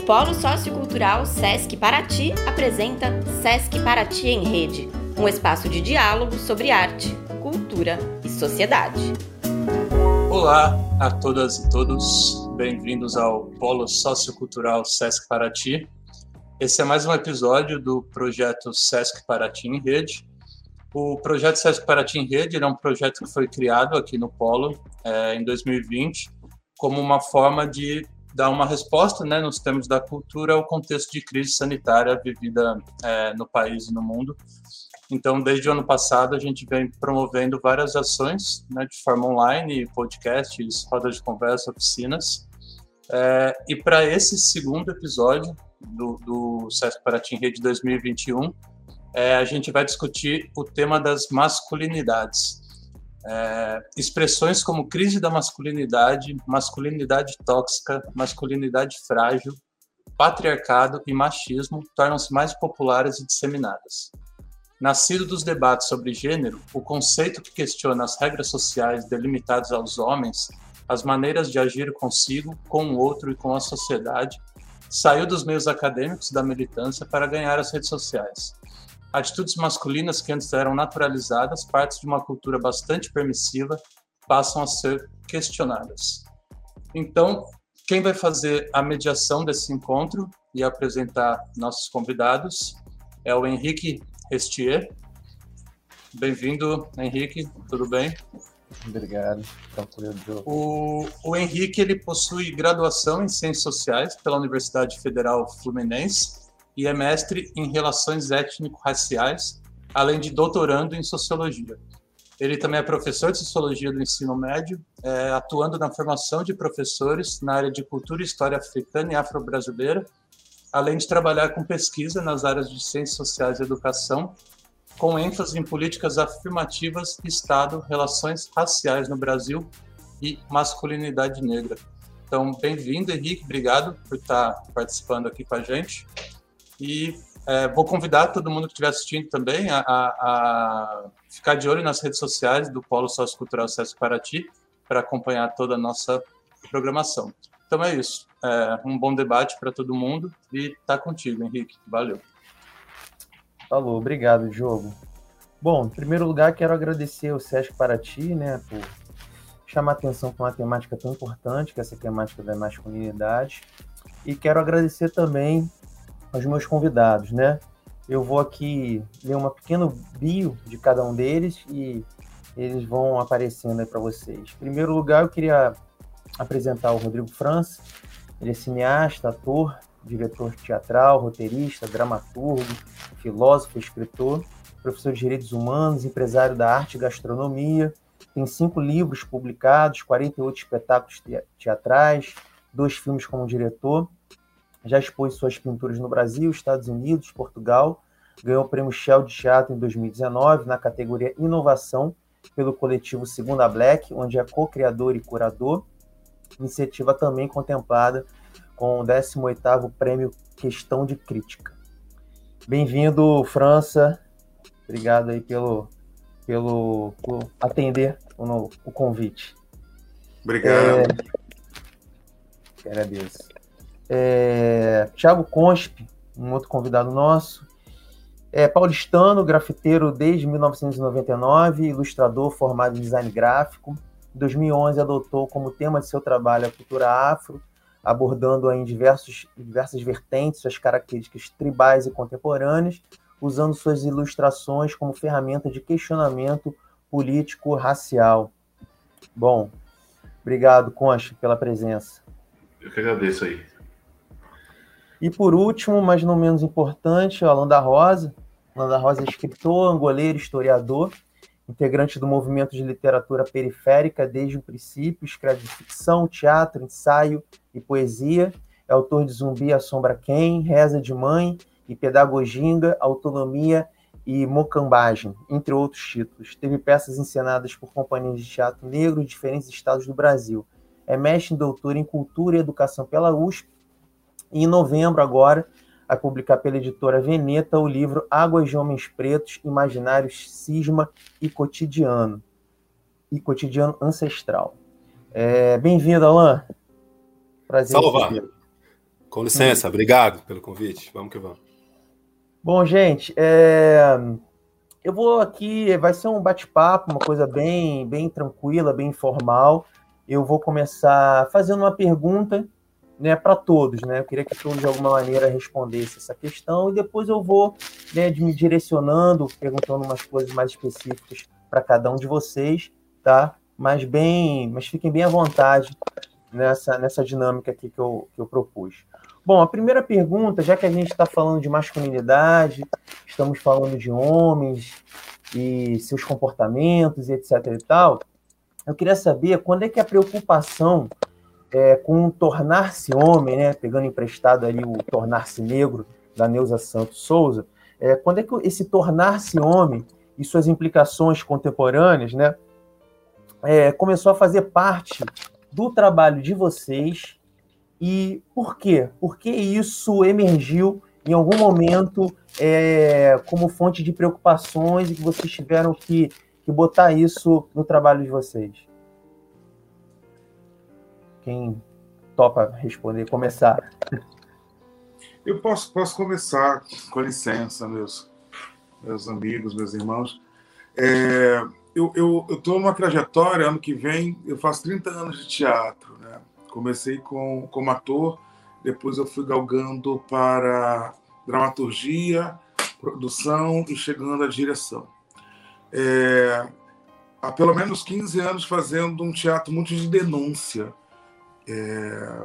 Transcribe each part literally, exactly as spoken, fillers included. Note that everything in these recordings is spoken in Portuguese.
Polo Sociocultural Sesc Paraty apresenta Sesc Paraty em Rede, um espaço de diálogo sobre arte, cultura e sociedade. Olá a todas e todos, bem-vindos ao Polo Sociocultural Sesc Paraty. Esse é mais um episódio do projeto Sesc Paraty em Rede. O projeto Sesc Paraty em Rede é um projeto que foi criado aqui no Polo é, em dois mil e vinte como uma forma de dar uma resposta, né, nos termos da cultura ao contexto de crise sanitária vivida é, no país e no mundo. Então, desde o ano passado, a gente vem promovendo várias ações, né, de forma online, podcasts, rodas de conversa, oficinas. É, e para esse segundo episódio do, do Sesc Paraty em Rede dois mil e vinte e um, é, a gente vai discutir o tema das masculinidades. É, expressões como crise da masculinidade, masculinidade tóxica, masculinidade frágil, patriarcado e machismo tornam-se mais populares e disseminadas. Nascido dos debates sobre gênero, o conceito que questiona as regras sociais delimitadas aos homens, as maneiras de agir consigo, com o outro e com a sociedade, saiu dos meios acadêmicos da militância para ganhar as redes sociais. Atitudes masculinas que antes eram naturalizadas, partes de uma cultura bastante permissiva, passam a ser questionadas. Então, quem vai fazer a mediação desse encontro e apresentar nossos convidados é o Henrique Restier. Bem-vindo, Henrique, tudo bem? Obrigado. O, o Henrique ele possui graduação em Ciências Sociais pela Universidade Federal Fluminense e é mestre em Relações Étnico-Raciais, além de doutorando em Sociologia. Ele também é professor de Sociologia do Ensino Médio, é, atuando na formação de professores na área de Cultura e História Africana e Afro-Brasileira, além de trabalhar com pesquisa nas áreas de Ciências Sociais e Educação, com ênfase em políticas afirmativas, Estado, relações raciais no Brasil e masculinidade negra. Então, bem-vindo, Henrique, obrigado por estar participando aqui com a gente. E é, vou convidar todo mundo que estiver assistindo também a, a, a ficar de olho nas redes sociais do Polo Sociocultural Sesc Paraty para acompanhar toda a nossa programação. Então é isso. É, um bom debate para todo mundo e tá contigo, Henrique. Valeu. Falou, obrigado, Diogo. Bom, em primeiro lugar, quero agradecer ao Sesc Paraty, né, por chamar atenção para uma temática tão importante, que é essa temática da masculinidade. E quero agradecer também aos meus convidados, né? Eu vou aqui ler uma pequena bio de cada um deles e eles vão aparecendo aí para vocês. Em primeiro lugar, eu queria apresentar o Rodrigo França. Ele é cineasta, ator, diretor teatral, roteirista, dramaturgo, filósofo, escritor, professor de Direitos Humanos, empresário da arte e gastronomia. Tem cinco livros publicados, quarenta e oito espetáculos teatrais, dois filmes como diretor. Já expôs suas pinturas no Brasil, Estados Unidos, Portugal. Ganhou o Prêmio Shell de Teatro em dois mil e dezenove, na categoria Inovação, pelo coletivo Segunda Black, onde é co-criador e curador. Iniciativa também contemplada com o décimo oitavo Prêmio Questão de Crítica. Bem-vindo, França. Obrigado aí pelo, pelo por atender o, o convite. Obrigado. É, agradeço. É, Thiago Consp, um outro convidado nosso, é paulistano, grafiteiro desde mil novecentos e noventa e nove, ilustrador formado em design gráfico. Em dois mil e onze adotou como tema de seu trabalho a cultura afro, abordando em diversos, diversas vertentes suas características tribais e contemporâneas, usando suas ilustrações como ferramenta de questionamento político-racial. Bom, obrigado, Consp, pela presença. Eu que agradeço aí. E por último, mas não menos importante, o Alan da Rosa. Alan da Rosa é escritor, angoleiro, historiador, integrante do movimento de literatura periférica desde o princípio, escreve ficção, teatro, ensaio e poesia, é autor de Zumbi Assombra Quem, Reza de Mãe e Pedagoginga, Autonomia e Mocambagem, entre outros títulos. Teve peças encenadas por companhias de teatro negro em diferentes estados do Brasil. É mestre e doutor em Cultura e Educação pela U S P, e em novembro agora a publicar pela editora Veneta o livro Águas de Homens Pretos, Imaginários, Cisma e Cotidiano, e Cotidiano Ancestral. É, bem-vindo, Alan. Prazer. Salva. Com licença, obrigado pelo convite. Vamos que vamos. Bom, gente, é... eu vou aqui, vai ser um bate-papo, uma coisa bem, bem tranquila, bem informal. Eu vou começar fazendo uma pergunta, né, para todos, né? Eu queria que todos, de alguma maneira, respondessem essa questão e depois eu vou, né, me direcionando, perguntando umas coisas mais específicas para cada um de vocês, tá? Mas bem, mas fiquem bem à vontade nessa, nessa dinâmica aqui que eu, que eu propus. Bom, a primeira pergunta, já que a gente está falando de masculinidade, estamos falando de homens e seus comportamentos e etc e tal, eu queria saber quando é que a preocupação é, com tornar-se homem, né, pegando emprestado ali o Tornar-se Negro, da Neuza Santos Souza, é, quando é que esse tornar-se homem e suas implicações contemporâneas, né, é, começou a fazer parte do trabalho de vocês. E por quê? Porque isso emergiu em algum momento é, como fonte de preocupações e que vocês tiveram que, que botar isso no trabalho de vocês? Quem topa responder, começar? Eu posso, posso começar, com licença, meus, meus amigos, meus irmãos. É, eu estou numa trajetória, ano que vem, eu faço trinta anos de teatro, né? Comecei com, como ator, depois eu fui galgando para dramaturgia, produção e chegando à direção. É, há pelo menos quinze anos fazendo um teatro muito de denúncia, é,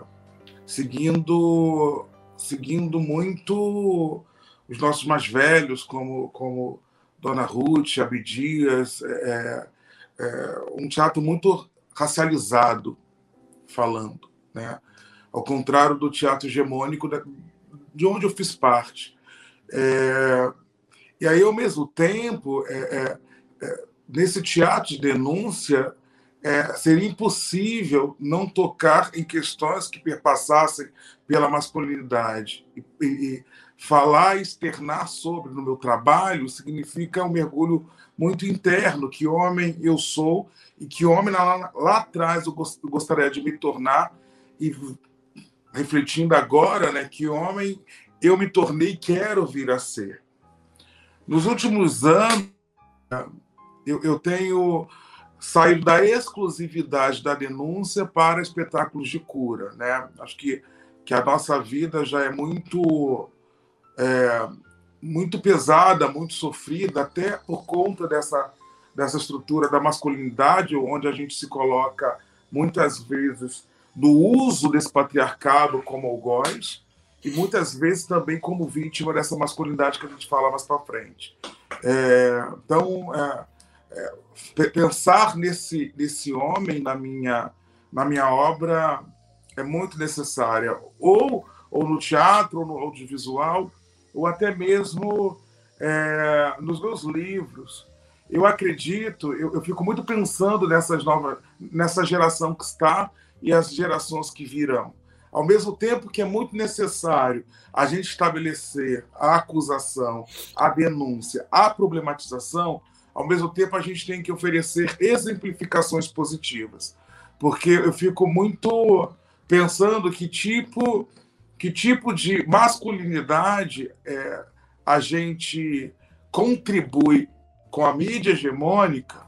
seguindo, seguindo muito os nossos mais velhos, como, como Dona Ruth, Abdias, é, é, um teatro muito racializado, falando, né? Ao contrário do teatro hegemônico da, de onde eu fiz parte. É, e aí, ao mesmo tempo, é, é, é, nesse teatro de denúncia, é, seria impossível não tocar em questões que perpassassem pela masculinidade. E, e falar e externar sobre no meu trabalho significa um mergulho muito interno, que homem eu sou e que homem lá, lá atrás eu gostaria de me tornar, e refletindo agora, né, que homem eu me tornei e quero vir a ser. Nos últimos anos, eu, eu tenho saído da exclusividade da denúncia para espetáculos de cura, né? Acho que, que a nossa vida já é muito, é, muito pesada, muito sofrida, até por conta dessa, dessa estrutura da masculinidade, onde a gente se coloca, muitas vezes, no uso desse patriarcado como algoz, e muitas vezes também como vítima dessa masculinidade que a gente fala mais para frente. É, então, é, é, pensar nesse, nesse homem na minha, na minha obra é muito necessária, ou, ou no teatro, ou no audiovisual, ou até mesmo é, nos meus livros. Eu acredito, eu, eu fico muito pensando nessas novas, nessa geração que está e as gerações que virão. Ao mesmo tempo que é muito necessário a gente estabelecer a acusação, a denúncia, a problematização, ao mesmo tempo a gente tem que oferecer exemplificações positivas. Porque eu fico muito pensando que tipo, que tipo de masculinidade é, a gente contribui com a mídia hegemônica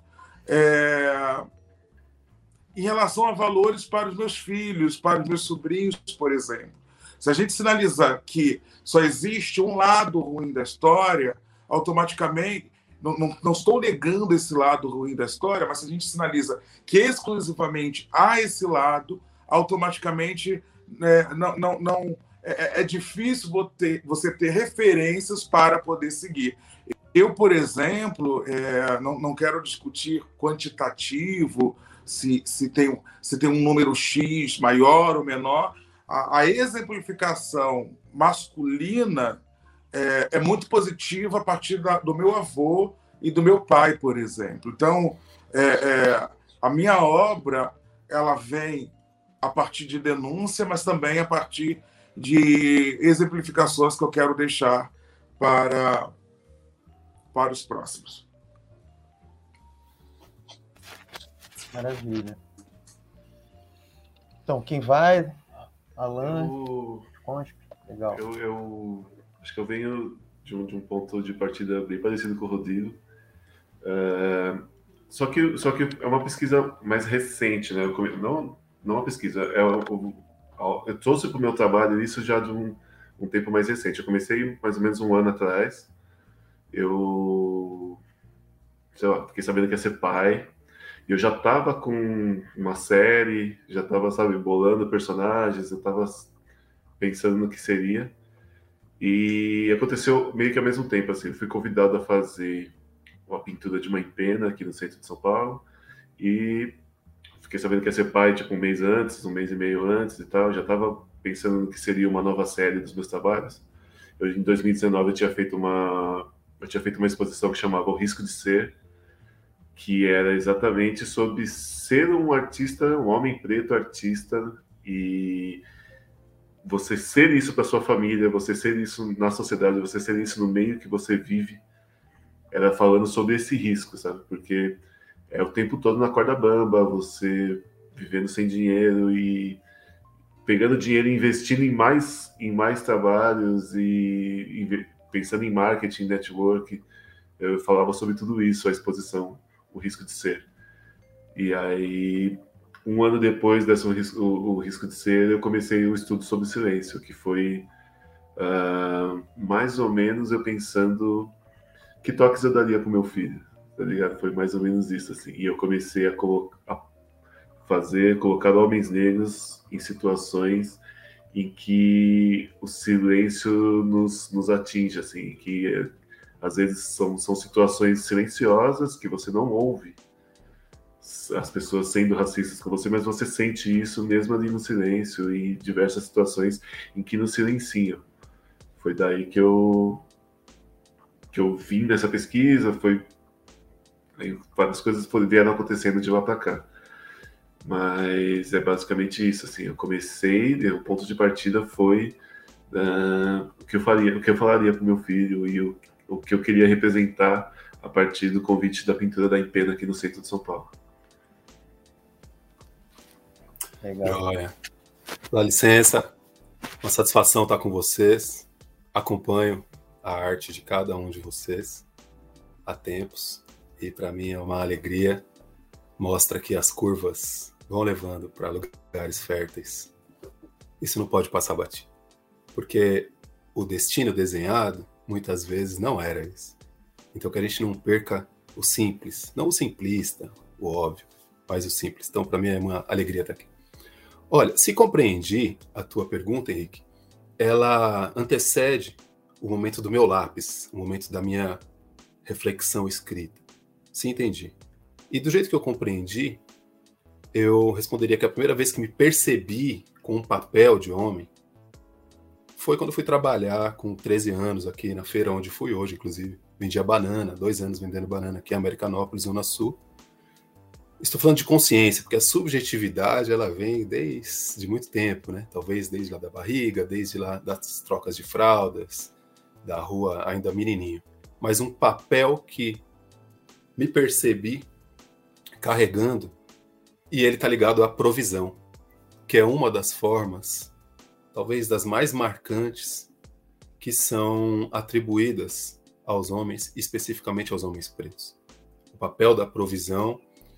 é, em relação a valores para os meus filhos, para os meus sobrinhos, por exemplo. Se a gente sinalizar que só existe um lado ruim da história, automaticamente, não, não, não estou negando esse lado ruim da história, mas se a gente sinaliza que exclusivamente há esse lado, automaticamente é, não, não, não, é, é difícil você ter referências para poder seguir. Eu, por exemplo, é, não, não quero discutir quantitativo, se, se, tem, se tem um número X maior ou menor. A, a exemplificação masculina é, é muito positiva a partir da, do meu avô e do meu pai, por exemplo. Então, é, é, a minha obra ela vem a partir de denúncia, mas também a partir de exemplificações que eu quero deixar para, para os próximos. Maravilha. Então, quem vai? Alan, Eu, Consp, legal. eu, eu acho que eu venho de um, de um ponto de partida bem parecido com o Rodrigo. É, só, que, só que é uma pesquisa mais recente, né? Eu come- não, não uma pesquisa, é, eu, eu trouxe para o meu trabalho isso já de um, um tempo mais recente. Eu comecei mais ou menos um ano atrás. Eu, sei lá, fiquei sabendo que ia ser pai. E eu já estava com uma série, já estava, sabe, bolando personagens, eu estava pensando no que seria. E aconteceu meio que ao mesmo tempo, assim, eu fui convidado a fazer uma pintura de mãe pena aqui no centro de São Paulo e fiquei sabendo que ia ser pai tipo um mês antes, um mês e meio antes e tal, já estava pensando no que seria uma nova série dos meus trabalhos. Eu, em dois mil e dezenove eu tinha feito uma eu tinha feito uma exposição que chamava O Risco de Ser, que era exatamente sobre ser um artista, um homem preto artista e você ser isso para sua família, você ser isso na sociedade, você ser isso no meio que você vive. Era falando sobre esse risco, sabe? Porque é o tempo todo na corda bamba, você vivendo sem dinheiro e pegando dinheiro e investindo em mais, em mais trabalhos e, e pensando em marketing, network. Eu falava sobre tudo isso, a exposição, o risco de ser. E aí, um ano depois desse o risco, o, o risco de ser, eu comecei o estudo sobre silêncio, que foi uh, mais ou menos eu pensando que toques eu daria pro meu filho, tá ligado? Foi mais ou menos isso, assim. E eu comecei a, colocar, a fazer, colocar homens negros em situações em que o silêncio nos, nos atinge, assim, que às vezes são, são situações silenciosas que você não ouve as pessoas sendo racistas com você, mas você sente isso mesmo ali no silêncio e diversas situações em que nos silenciam. Foi daí que eu que eu vim dessa pesquisa, foi aí várias coisas vieram acontecendo de lá para cá. Mas é basicamente isso, assim, eu comecei, o ponto de partida foi uh, o que eu faria, o que eu falaria para o meu filho e o, o que eu queria representar a partir do convite da pintura da Empena aqui no centro de São Paulo. Legal. Joia. Dá licença, uma satisfação estar com vocês. Acompanho a arte de cada um de vocês há tempos e para mim é uma alegria. Mostra que as curvas vão levando para lugares férteis. Isso não pode passar batido, porque o destino desenhado muitas vezes não era isso. Então que a gente não perca o simples, não o simplista, o óbvio, mas o simples. Então para mim é uma alegria estar aqui. Olha, se compreendi a tua pergunta, Henrique, ela antecede o momento do meu lápis, o momento da minha reflexão escrita. Sim, entendi. E do jeito que eu compreendi, eu responderia que a primeira vez que me percebi com um papel de homem foi quando fui trabalhar com treze anos aqui na feira onde fui hoje, inclusive. Vendia banana, dois anos vendendo banana aqui em Americanópolis, Zona Sul. Estou falando de consciência, porque a subjetividade ela vem desde muito tempo, né? Talvez desde lá da barriga, desde lá das trocas de fraldas, da rua ainda menininho. Mas um papel que me percebi carregando, e ele está ligado à provisão, que é uma das formas, talvez das mais marcantes, que são atribuídas aos homens, especificamente aos homens pretos. O papel da provisão,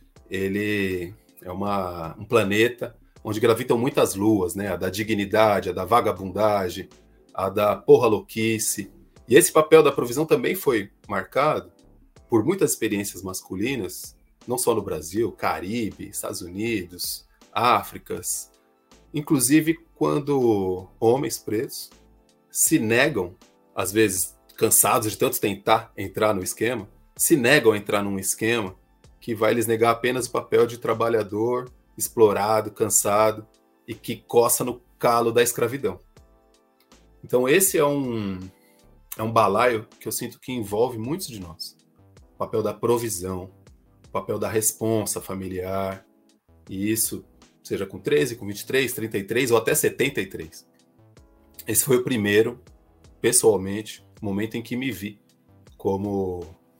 ele é uma, um planeta onde gravitam muitas luas, né? A da dignidade, a da vagabundagem, a da porra louquice. E esse papel da provisão também foi marcado por muitas experiências masculinas, não só no Brasil, Caribe, Estados Unidos, Áfricas, inclusive quando homens pretos se negam, às vezes cansados de tanto tentar entrar no esquema, se negam a entrar num esquema que vai lhes negar apenas o papel de trabalhador, explorado, cansado e que coça no calo da escravidão. Então esse é um, é um balaio que eu sinto que envolve muitos de nós. O papel da provisão, o papel da responsa familiar, e isso seja com treze, com vinte e três, trinta e três ou até setenta e três. Esse foi o primeiro, pessoalmente, momento em que me vi como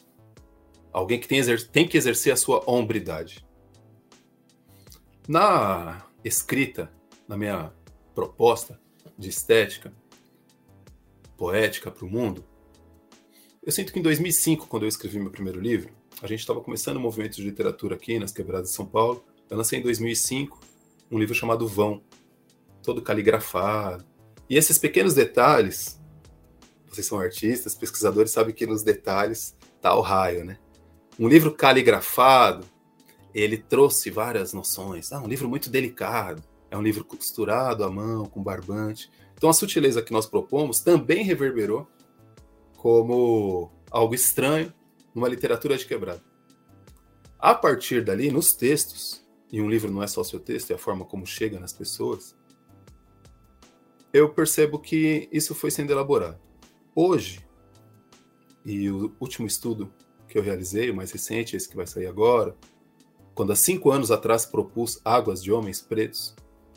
alguém que tem, exer- tem que exercer a sua hombridade. Na escrita, na minha proposta de estética poética para o mundo, eu sinto que em dois mil e cinco, quando eu escrevi meu primeiro livro, a gente estava começando um movimento de literatura aqui nas quebradas de São Paulo. Eu lancei em dois mil e cinco um livro chamado Vão, todo caligrafado. E esses pequenos detalhes, vocês são artistas, pesquisadores, sabem que nos detalhes está o raio, né? Um livro caligrafado, ele trouxe várias noções. Ah, um livro muito delicado, é um livro costurado à mão, com barbante. Então a sutileza que nós propomos também reverberou como algo estranho numa literatura de quebrada. A partir dali, nos textos, e um livro não é só o seu texto, é a forma como chega nas pessoas, eu percebo que isso foi sendo elaborado. Hoje, e o último estudo que eu realizei, o mais recente, esse que vai sair agora, quando há cinco anos atrás propus Águas de Homens Pretos,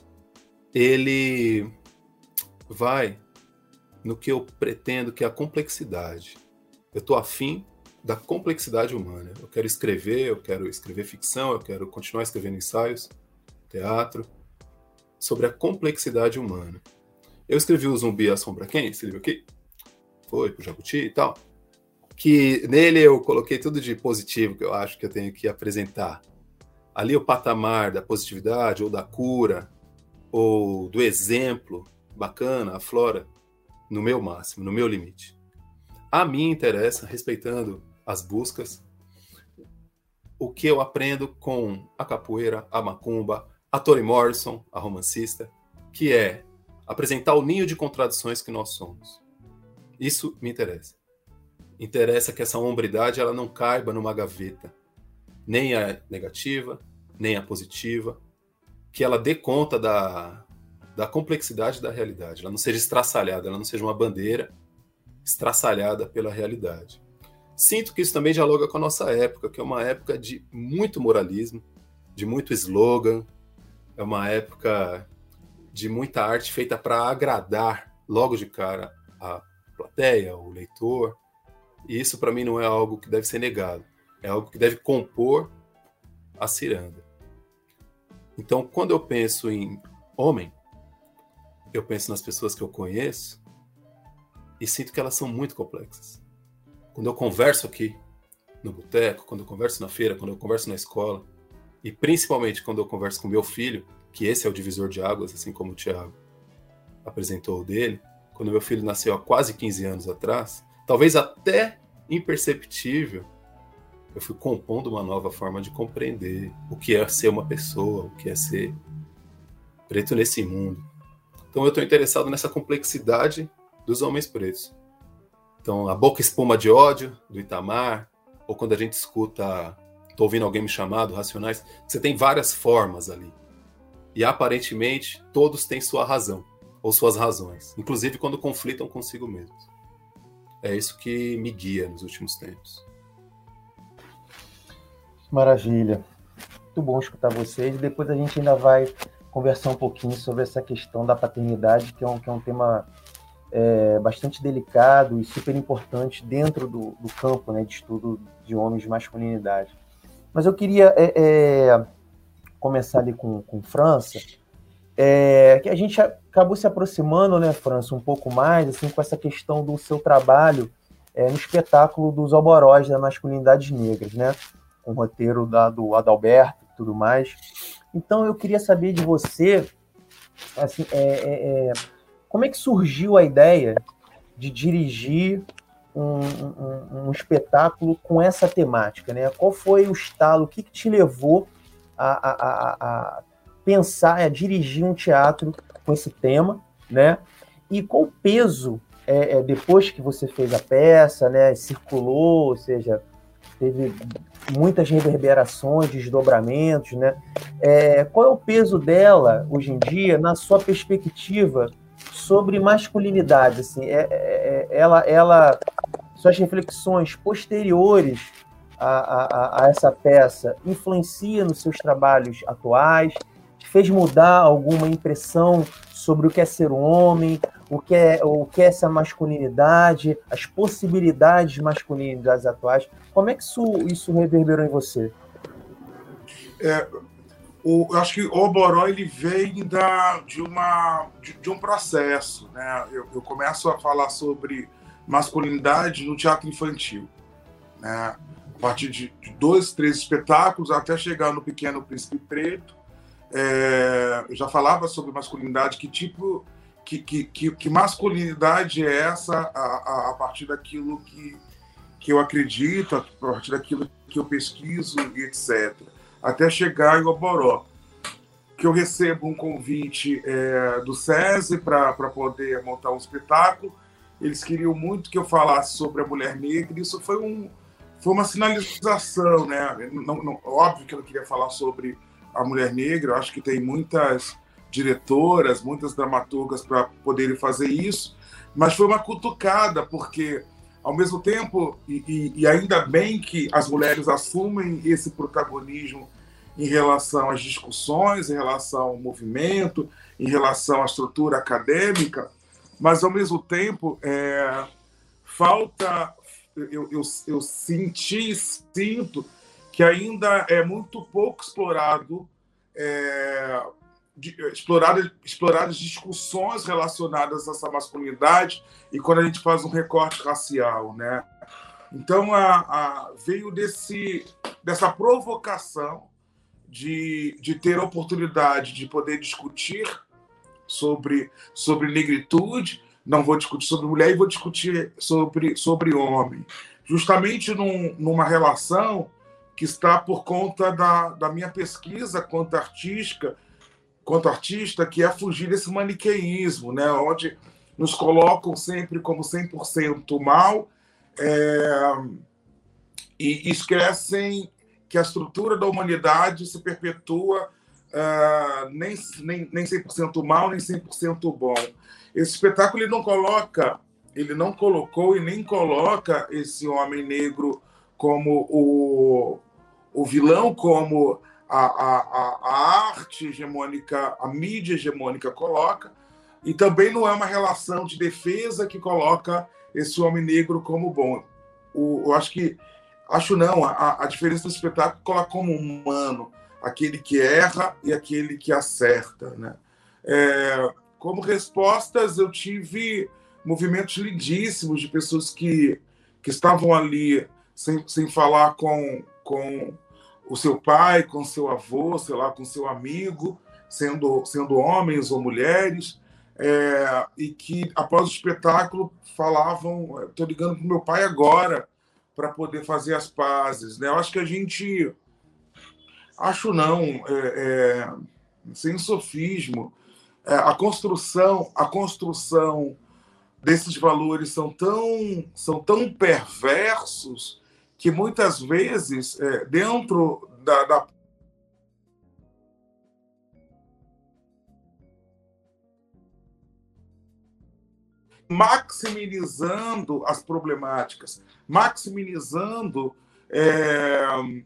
ele vai no que eu pretendo, que é a complexidade. Eu estou afim da complexidade humana. Eu quero escrever, eu quero escrever ficção, eu quero continuar escrevendo ensaios, teatro, sobre a complexidade humana. Eu escrevi o Zumbi Assombra Quem, esse livro aqui, foi pro Jabuti e tal, que nele eu coloquei tudo de positivo que eu acho que eu tenho que apresentar. Ali o patamar da positividade, ou da cura, ou do exemplo bacana, aflora no meu máximo, no meu limite. A mim interessa, respeitando as buscas, o que eu aprendo com a capoeira, a macumba, a Toni Morrison, a romancista, que é apresentar o ninho de contradições que nós somos. Isso me interessa. Interessa que essa hombridade ela não caiba numa gaveta, nem a negativa, nem a positiva, que ela dê conta da, da complexidade da realidade, ela não seja estraçalhada, ela não seja uma bandeira estraçalhada pela realidade. Sinto que isso também dialoga com a nossa época, que é uma época de muito moralismo, de muito slogan, é uma época de muita arte feita para agradar logo de cara a plateia, o leitor, e isso para mim não é algo que deve ser negado, é algo que deve compor a ciranda. Então, quando eu penso em homem, eu penso nas pessoas que eu conheço e sinto que elas são muito complexas. Quando eu converso aqui no boteco, quando eu converso na feira, quando eu converso na escola, e principalmente quando eu converso com meu filho, que esse é o divisor de águas, assim como o Thiago apresentou o dele, quando meu filho nasceu há quase quinze anos atrás, talvez até imperceptível, eu fui compondo uma nova forma de compreender o que é ser uma pessoa, o que é ser preto nesse mundo. Então eu estou interessado nessa complexidade dos homens pretos. Então a boca espuma de ódio, do Itamar, ou quando a gente escuta, estou ouvindo alguém me chamar, do Racionais, você tem várias formas ali. E aparentemente todos têm sua razão, ou suas razões, inclusive quando conflitam consigo mesmos. É isso que me guia nos últimos tempos. Maravilha. Muito bom escutar vocês. Depois a gente ainda vai conversar um pouquinho sobre essa questão da paternidade, que é um, que é um tema é, bastante delicado e super importante dentro do, do campo, né, de estudo de homens de masculinidade. Mas eu queria é, é, começar ali com, com França, é, que a gente acabou se aproximando, né, França, um pouco mais assim, com essa questão do seu trabalho é, no espetáculo dos Alborós das Masculinidades Negras, né? Com o roteiro da, do Adalberto e tudo mais. Então eu queria saber de você, assim, é, é, é, como é que surgiu a ideia de dirigir um, um, um espetáculo com essa temática, né? Qual foi o estalo, o que, que te levou a, a, a, a pensar, a dirigir um teatro com esse tema, né? E qual o peso, é, é, depois que você fez a peça, né, circulou, ou seja, teve muitas reverberações, desdobramentos, né? É, qual é o peso dela, hoje em dia, na sua perspectiva sobre masculinidade? Assim, é, é, ela, ela, suas reflexões posteriores a, a, a essa peça influenciam nos seus trabalhos atuais? Te fez mudar alguma impressão sobre o que é ser um homem, o que é, o que é essa masculinidade, as possibilidades de masculinidades atuais? Como é que isso, isso reverberou em você? É, o, eu acho que o Oboró ele vem da, de, uma, de, de um processo, né? Eu, eu começo a falar sobre masculinidade no teatro infantil, né? A partir de, de dois, três espetáculos, até chegar no Pequeno Príncipe Preto. É, eu já falava sobre masculinidade, que tipo, que, que, que, que masculinidade é essa a, a, a partir daquilo que, que eu acredito, a partir daquilo que eu pesquiso e etcétera. Até chegar em Oboró, que eu recebo um convite é, do SESI para poder montar um espetáculo. Eles queriam muito que eu falasse sobre a mulher negra, isso foi, um, foi uma sinalização, né? Não, não, óbvio que eu não queria falar sobre a mulher negra, eu acho que tem muitas diretoras, muitas dramaturgas para poderem fazer isso, mas foi uma cutucada, porque, ao mesmo tempo, e, e, e ainda bem que as mulheres assumem esse protagonismo em relação às discussões, em relação ao movimento, em relação à estrutura acadêmica, mas, ao mesmo tempo, é, falta, eu, eu, eu senti e sinto que ainda é muito pouco explorado, é, de, explorado, exploradas discussões relacionadas a essa masculinidade e quando a gente faz um recorte racial, né? Então, a, a, veio desse, dessa provocação de, de ter a oportunidade de poder discutir sobre, sobre negritude, não vou discutir sobre mulher e vou discutir sobre, sobre homem, justamente num, numa relação que está por conta da, da minha pesquisa quanto artística, quanto artista, que é fugir desse maniqueísmo, né? Onde nos colocam sempre como cem por cento mal é, e esquecem que a estrutura da humanidade se perpetua uh, nem, nem, nem cem por cento mal, nem cem por cento bom. Esse espetáculo ele não coloca, ele não colocou e nem coloca esse homem negro como o, o vilão, como a, a, a arte hegemônica, a mídia hegemônica coloca, e também não é uma relação de defesa que coloca esse homem negro como bom. O, eu acho que, acho não, a, a diferença do espetáculo coloca como humano, aquele que erra e aquele que acerta, né? É, como respostas, eu tive movimentos lindíssimos de pessoas que, que estavam ali sem, sem falar com, com o seu pai, com o seu avô, sei lá, com o seu amigo, sendo, sendo homens ou mulheres, é, e que, após o espetáculo, falavam: estou ligando para o meu pai agora para poder fazer as pazes, né? Eu acho que a gente... Acho não, é, é, sem sofismo, é, a construção, a construção desses valores são tão, são tão perversos que muitas vezes, é, dentro da, da maximizando as problemáticas, maximizando é,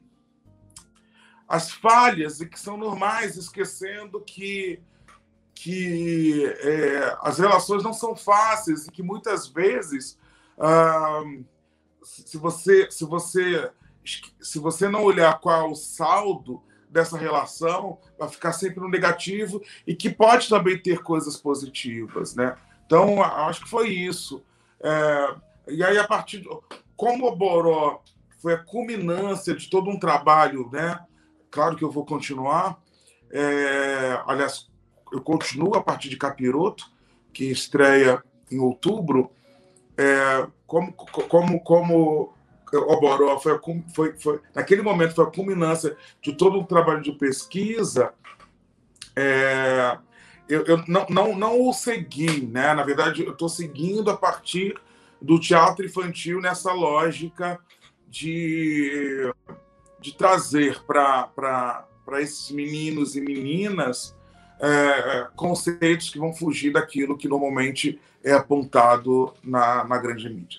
as falhas e que são normais, esquecendo que, que é, as relações não são fáceis e que muitas vezes ah, se você, se você, se você não olhar qual é o saldo dessa relação, vai ficar sempre no negativo e que pode também ter coisas positivas, né? Então, acho que foi isso. É, e aí, a partir de, como o Oboró foi a culminância de todo um trabalho, né? Claro que eu vou continuar. É, aliás, eu continuo a partir de Capiroto, que estreia em outubro. É, como, como, como Oboró foi, foi, foi, naquele momento, foi a culminância de todo um trabalho de pesquisa. É, eu, eu não, não, não o segui, né? Na verdade, eu estou seguindo a partir do teatro infantil nessa lógica de, de trazer para esses meninos e meninas é, conceitos que vão fugir daquilo que normalmente é apontado na, na grande mídia.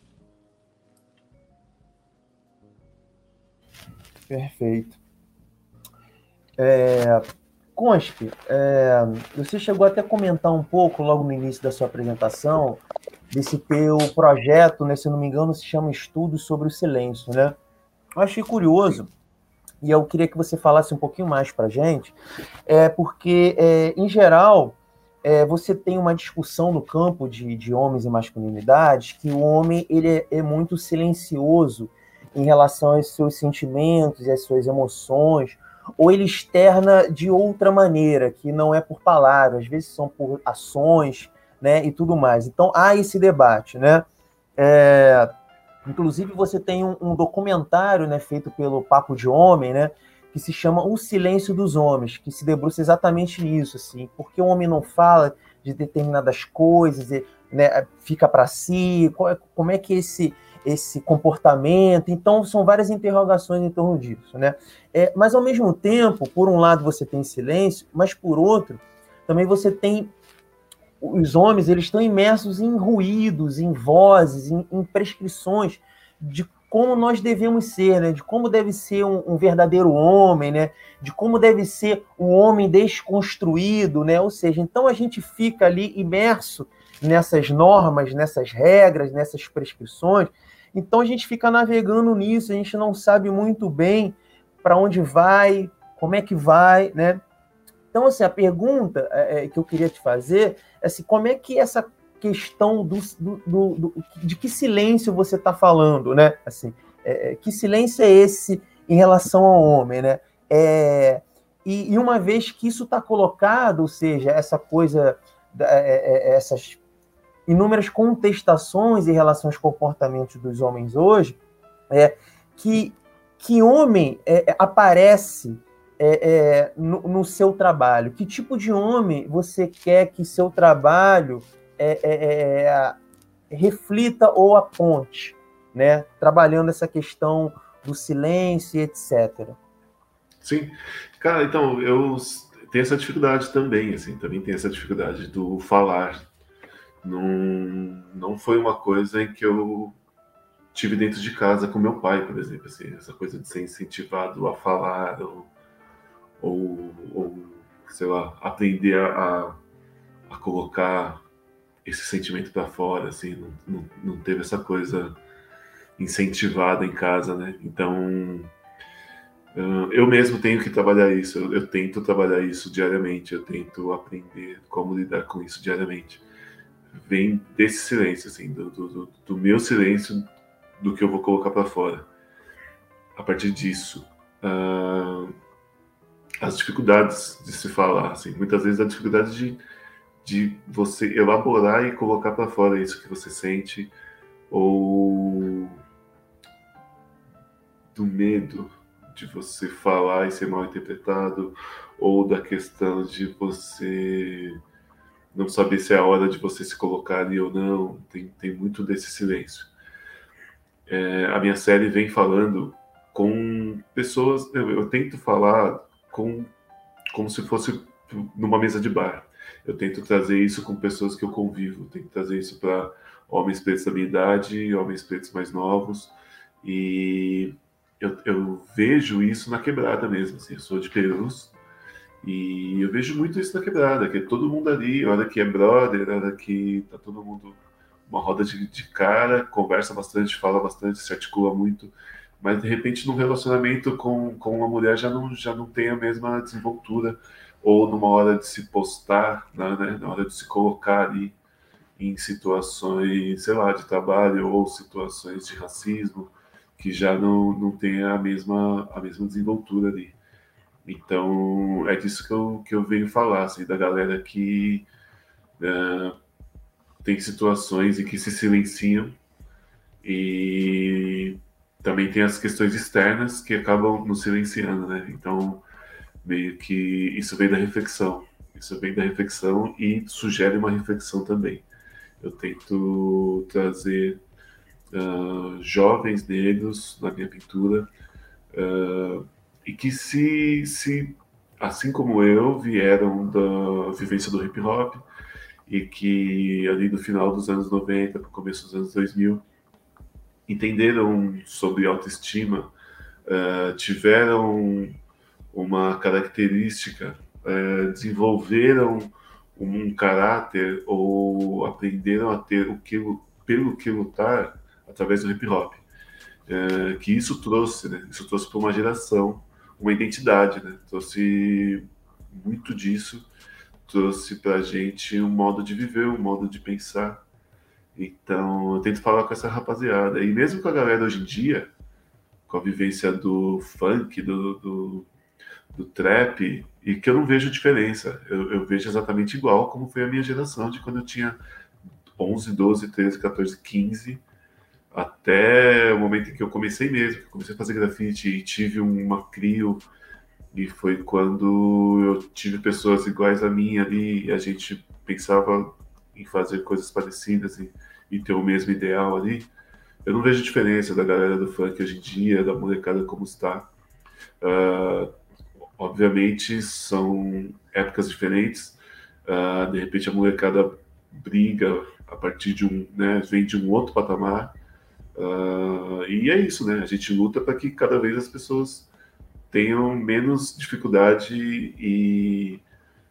Perfeito. É, Conspe, é, você chegou até a comentar um pouco logo no início da sua apresentação desse teu projeto, né, se não me engano, se chama Estudos sobre o Silêncio, né? Eu achei curioso, e eu queria que você falasse um pouquinho mais para a gente, é, porque, é, em geral, é, você tem uma discussão no campo de, de homens e masculinidades que o homem ele é, é muito silencioso em relação aos seus sentimentos e às suas emoções, ou ele externa de outra maneira, que não é por palavras, às vezes são por ações, né, e tudo mais. Então, há esse debate, né? É, inclusive, você tem um, um documentário, né, feito pelo Papo de Homem, né, que se chama O Silêncio dos Homens, que se debruça exatamente nisso, assim, porque o homem não fala de determinadas coisas, né, fica para si, como é que esse... esse comportamento, então são várias interrogações em torno disso, né? É, mas ao mesmo tempo, por um lado você tem silêncio, mas por outro, também você tem os homens, eles estão imersos em ruídos, em vozes, em, em prescrições de como nós devemos ser, né? De como deve ser um, um verdadeiro homem, né? De como deve ser um homem desconstruído, né? Ou seja, então a gente fica ali imerso nessas normas, nessas regras, nessas prescrições. Então a gente fica navegando nisso, a gente não sabe muito bem para onde vai, como é que vai, né? Então, assim, a pergunta é, que eu queria te fazer é assim, como é que essa questão do, do, do, do de que silêncio você está falando, né? Assim, é, que silêncio é esse em relação ao homem, né? É, e, e uma vez que isso está colocado, ou seja, essa coisa, é, é, essas inúmeras contestações em relação aos comportamentos dos homens hoje, é, que, que homem é, aparece é, é, no, no seu trabalho? Que tipo de homem você quer que seu trabalho é, é, é, reflita ou aponte, né? Trabalhando essa questão do silêncio, etcétera. Sim. Cara, então, eu tenho essa dificuldade também, assim, também tenho essa dificuldade do falar. Não, não foi uma coisa em que eu tive dentro de casa com meu pai, por exemplo, assim, essa coisa de ser incentivado a falar ou, ou, ou sei lá, aprender a, a colocar esse sentimento para fora, assim, não, não, não teve essa coisa incentivada em casa, né? Então, eu mesmo tenho que trabalhar isso, eu, eu tento trabalhar isso diariamente, eu tento aprender como lidar com isso diariamente. Vem desse silêncio, assim, do, do, do meu silêncio, do que eu vou colocar para fora. A partir disso, uh, as dificuldades de se falar, assim, muitas vezes a dificuldade de, de você elaborar e colocar para fora isso que você sente, ou do medo de você falar e ser mal interpretado, ou da questão de você não saber se é a hora de você se colocar ali ou não. Tem, tem muito desse silêncio. É, a minha série vem falando com pessoas, eu, eu tento falar com, como se fosse numa mesa de bar. Eu tento trazer isso com pessoas que eu convivo, eu tento trazer isso para homens pretos da minha idade, homens pretos mais novos, e eu, eu vejo isso na quebrada mesmo, assim, eu sou de Perus, e eu vejo muito isso na quebrada, que é todo mundo ali, a hora que é brother, a hora que tá todo mundo uma roda de, de cara, conversa bastante, fala bastante, se articula muito, mas de repente num relacionamento com, com uma mulher já não, já não tem a mesma desenvoltura, ou numa hora de se postar, né, na hora de se colocar ali em situações, sei lá, de trabalho ou situações de racismo, que já não, não tem a mesma, a mesma desenvoltura ali. Então, é disso que eu, que eu venho falar, assim, da galera que uh, tem situações em que se silenciam, e também tem as questões externas que acabam nos silenciando, né? Então, meio que isso vem da reflexão, isso vem da reflexão e sugere uma reflexão também. Eu tento trazer uh, jovens negros na minha pintura, uh, e que se, se, assim como eu, vieram da vivência do hip hop, e que ali no final dos anos noventa, para o começo dos anos dois mil, entenderam sobre autoestima, uh, tiveram uma característica, uh, desenvolveram um caráter ou aprenderam a ter o que, pelo que lutar através do hip hop. Uh, que isso trouxe, né? Isso trouxe para uma geração uma identidade, né? Trouxe muito disso, trouxe pra gente um modo de viver, um modo de pensar. Então, eu tento falar com essa rapaziada. E mesmo com a galera hoje em dia, com a vivência do funk, do, do, do trap, e que eu não vejo diferença. Eu, eu vejo exatamente igual como foi a minha geração, de quando eu tinha onze, doze, treze, quatorze, quinze, até o momento em que eu comecei mesmo, que eu comecei a fazer grafite e tive uma crio, e foi quando eu tive pessoas iguais a mim ali, e a gente pensava em fazer coisas parecidas e, e ter o mesmo ideal ali. Eu não vejo diferença da galera do funk hoje em dia, da molecada como está. Uh, obviamente são épocas diferentes. Uh, de repente a molecada briga a partir de um, né, vem de um outro patamar. Uh, e é isso, né? A gente luta para que cada vez as pessoas tenham menos dificuldade e,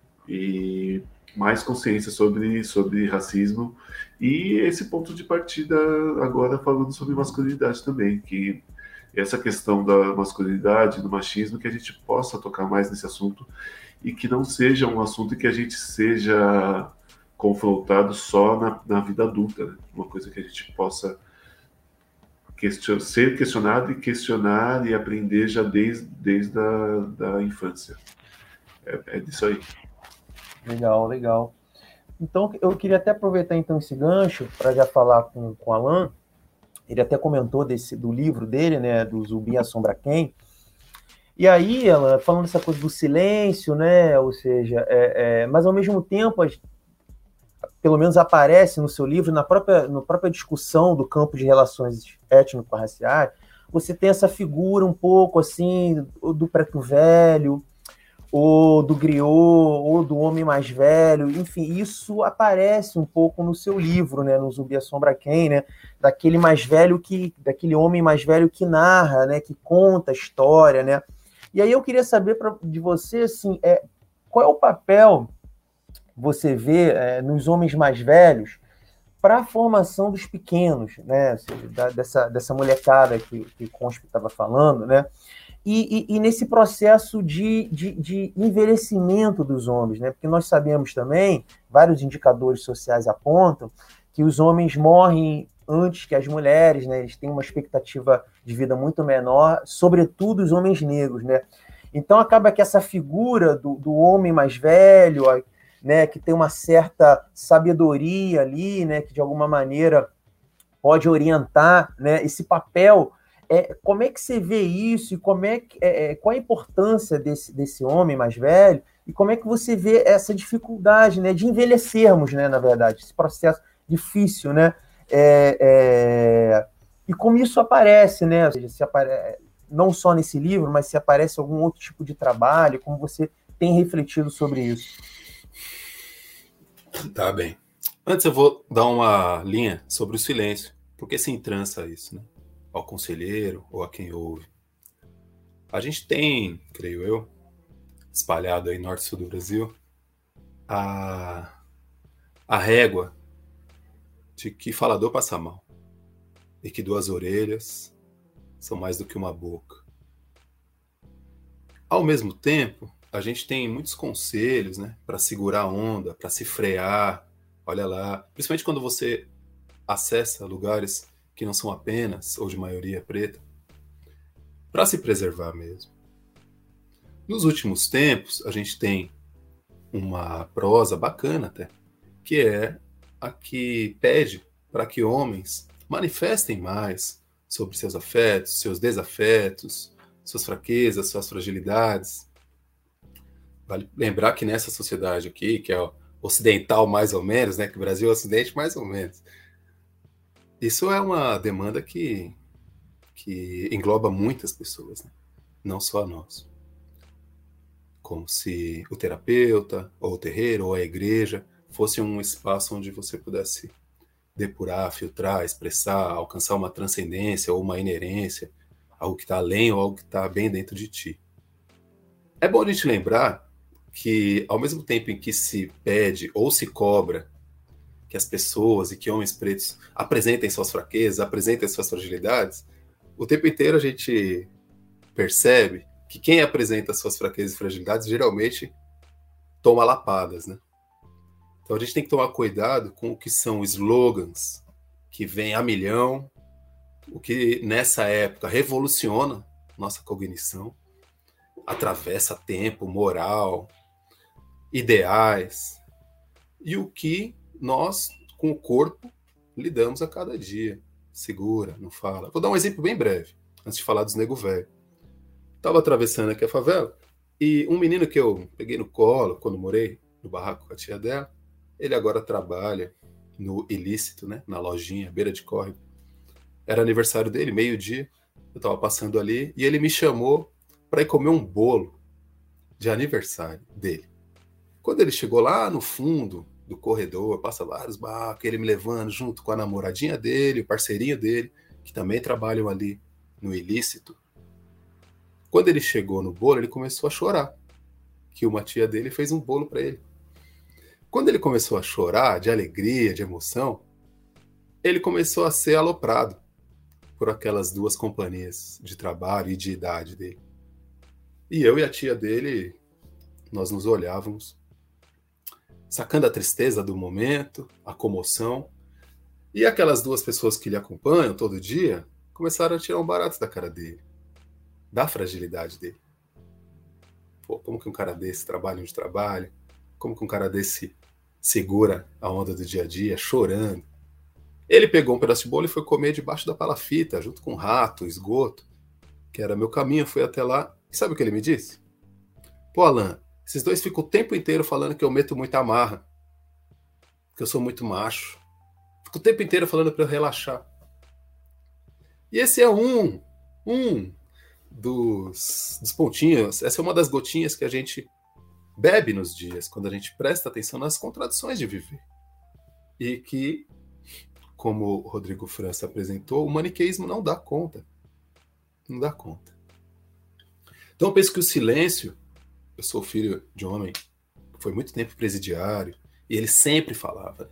e mais consciência sobre, sobre racismo. E esse ponto de partida agora falando sobre masculinidade também, que essa questão da masculinidade, do machismo, que a gente possa tocar mais nesse assunto e que não seja um assunto que a gente seja confrontado só na, na vida adulta, né? Uma coisa que a gente possa question, ser questionado e questionar e aprender já desde, desde a da infância. É, é disso aí. Legal, legal. Então, eu queria até aproveitar então esse gancho para já falar com, com o Alan. Ele até comentou desse, do livro dele, né, do Zumbi Assombra Quem. E aí, Alan, falando dessa coisa do silêncio, né, ou seja, é, é, mas ao mesmo tempo, pelo menos aparece no seu livro, na própria, na própria discussão do campo de relações étnico-raciais, você tem essa figura um pouco assim, do preto velho, ou do griot, ou do homem mais velho, enfim, isso aparece um pouco no seu livro, né, no Zumbi Assombra Quem, né, daquele mais velho que, daquele homem mais velho que narra, né, que conta a história, né, e aí eu queria saber pra, de você, assim, é, qual é o papel você vê é, nos homens mais velhos para a formação dos pequenos, né, ou seja, da, dessa, dessa molecada que, que o Consp estava falando, né, E, e, e nesse processo de, de, de envelhecimento dos homens, né? Porque nós sabemos também, vários indicadores sociais apontam que os homens morrem antes que as mulheres, né? Eles têm uma expectativa de vida muito menor, sobretudo os homens negros, né? Então acaba que essa figura do, do homem mais velho, né? Que tem uma certa sabedoria ali, né? Que de alguma maneira pode orientar, né? Esse papel. É, como é que você vê isso e como é que, é, qual a importância desse, desse homem mais velho e como é que você vê essa dificuldade, né, de envelhecermos, né, na verdade, esse processo difícil, né, é, é, e como isso aparece, né, ou seja, se apare... não só nesse livro, mas se aparece algum outro tipo de trabalho, como você tem refletido sobre isso? Tá bem. Antes eu vou dar uma linha sobre o silêncio, porque se entrança isso, né? Ao conselheiro ou a quem ouve. A gente tem, creio eu, espalhado aí norte e sul do Brasil, a, a régua de que falador passa mal e que duas orelhas são mais do que uma boca. Ao mesmo tempo, a gente tem muitos conselhos, né, para segurar a onda, para se frear, olha lá, principalmente quando você acessa lugares que não são apenas, ou de maioria preta, para se preservar mesmo. Nos últimos tempos, a gente tem uma prosa bacana até, que é a que pede para que homens manifestem mais sobre seus afetos, seus desafetos, suas fraquezas, suas fragilidades. Vale lembrar que nessa sociedade aqui, que é ocidental mais ou menos, né, que o Brasil é ocidente mais ou menos, isso é uma demanda que, que engloba muitas pessoas, né? Não só a nós. Como se o terapeuta, ou o terreiro, ou a igreja fosse um espaço onde você pudesse depurar, filtrar, expressar, alcançar uma transcendência ou uma inerência, algo que está além ou algo que está bem dentro de ti. É bom a gente lembrar que, ao mesmo tempo em que se pede ou se cobra que as pessoas e que homens pretos apresentem suas fraquezas, apresentem suas fragilidades, o tempo inteiro a gente percebe que quem apresenta suas fraquezas e fragilidades geralmente toma lapadas, né? Então a gente tem que tomar cuidado com o que são slogans que vêm a milhão, o que nessa época revoluciona nossa cognição, atravessa tempo, moral, ideais, e o que nós, com o corpo, lidamos a cada dia. Segura, não fala. Vou dar um exemplo bem breve, antes de falar dos nego velho. Estava atravessando aqui a favela, e um menino que eu peguei no colo, quando morei no barraco com a tia dela, ele agora trabalha no ilícito, né, na lojinha, beira de córrego. Era aniversário dele, meio-dia, eu estava passando ali, e ele me chamou para ir comer um bolo de aniversário dele. Quando ele chegou lá no fundo do corredor, passa vários barcos, ele me levando junto com a namoradinha dele, o parceirinho dele, que também trabalham ali no ilícito. Quando ele chegou no bolo, ele começou a chorar, que uma tia dele fez um bolo para ele. Quando ele começou a chorar, de alegria, de emoção, ele começou a ser aloprado por aquelas duas companhias de trabalho e de idade dele. E eu e a tia dele, nós nos olhávamos, sacando a tristeza do momento, a comoção, e aquelas duas pessoas que lhe acompanham todo dia começaram a tirar um barato da cara dele, da fragilidade dele. Pô, como que um cara desse trabalha onde trabalha? Como que um cara desse segura a onda do dia a dia, chorando? Ele pegou um pedaço de bolo e foi comer debaixo da palafita, junto com rato, esgoto, que era meu caminho, fui até lá. E sabe o que ele me disse? Pô, Alan, esses dois ficam o tempo inteiro falando que eu meto muita marra, que eu sou muito macho. Fico o tempo inteiro falando para eu relaxar. E esse é um, um dos, dos pontinhos, essa é uma das gotinhas que a gente bebe nos dias, quando a gente presta atenção nas contradições de viver. E que, como o Rodrigo França apresentou, o maniqueísmo não dá conta. Não dá conta. Então eu penso que o silêncio, eu sou filho de um homem que foi muito tempo presidiário, e ele sempre falava,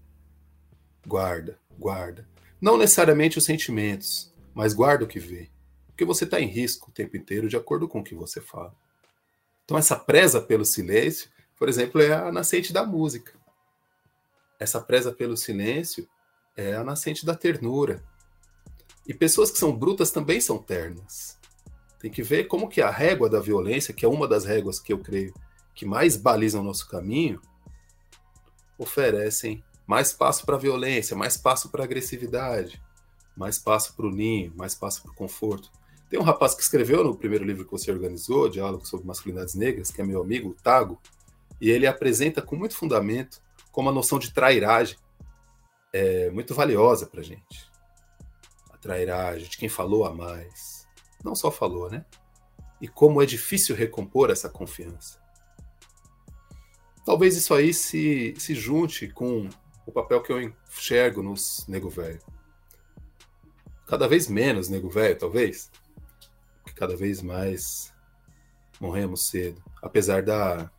guarda, guarda. Não necessariamente os sentimentos, mas guarda o que vê. Porque você está em risco o tempo inteiro de acordo com o que você fala. Então essa presa pelo silêncio, por exemplo, é a nascente da música. Essa presa pelo silêncio é a nascente da ternura. E pessoas que são brutas também são ternas. Tem que ver como que a régua da violência, que é uma das réguas que eu creio que mais balizam o nosso caminho, oferecem mais espaço para a violência, mais espaço para a agressividade, mais espaço para o ninho, mais espaço para o conforto. Tem um rapaz que escreveu no primeiro livro que você organizou, Diálogo sobre Masculinidades Negras, que é meu amigo, o Tago, e ele apresenta com muito fundamento como a noção de trairagem é muito valiosa para a gente. A trairagem de quem falou a mais. Não só falou, né? E como é difícil recompor essa confiança. Talvez isso aí se, se junte com o papel que eu enxergo nos nego velho. Cada vez menos nego velho, talvez. Porque cada vez mais morremos cedo. Apesar da,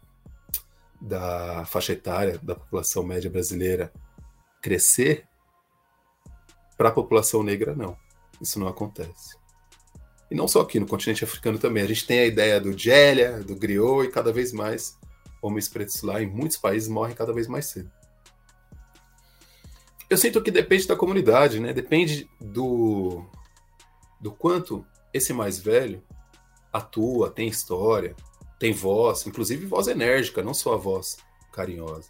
da faixa etária da população média brasileira crescer, para a população negra, não. Isso não acontece. E não só aqui, no continente africano também. A gente tem a ideia do Djélia, do griot, e cada vez mais homens pretos lá, em muitos países, morrem cada vez mais cedo. Eu sinto que depende da comunidade, né? Depende do, do quanto esse mais velho atua, tem história, tem voz, inclusive voz enérgica, não só a voz carinhosa.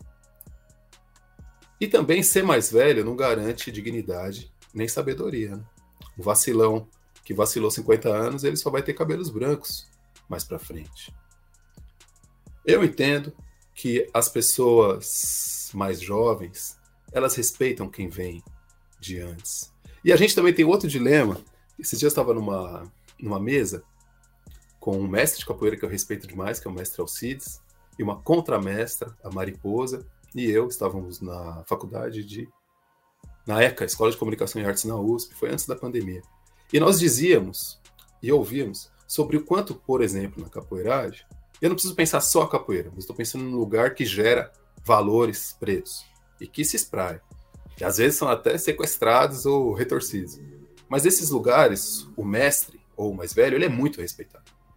E também ser mais velho não garante dignidade nem sabedoria, né? O vacilão que vacilou cinquenta anos, ele só vai ter cabelos brancos mais pra frente. Eu entendo que as pessoas mais jovens, elas respeitam quem vem de antes. E a gente também tem outro dilema. Esses dias eu estava numa, numa mesa com um mestre de capoeira que eu respeito demais, que é o mestre Alcides, e uma contramestra, a Mariposa, e eu estávamos na faculdade de... na ECA, Escola de Comunicação e Artes na U S P, foi antes da pandemia. E nós dizíamos e ouvíamos sobre o quanto, por exemplo, na capoeiragem, eu não preciso pensar só a capoeira, mas estou pensando num lugar que gera valores pretos e que se espraia. Que às vezes são até sequestrados ou retorcidos. Mas esses lugares, o mestre ou o mais velho, ele é muito respeitado.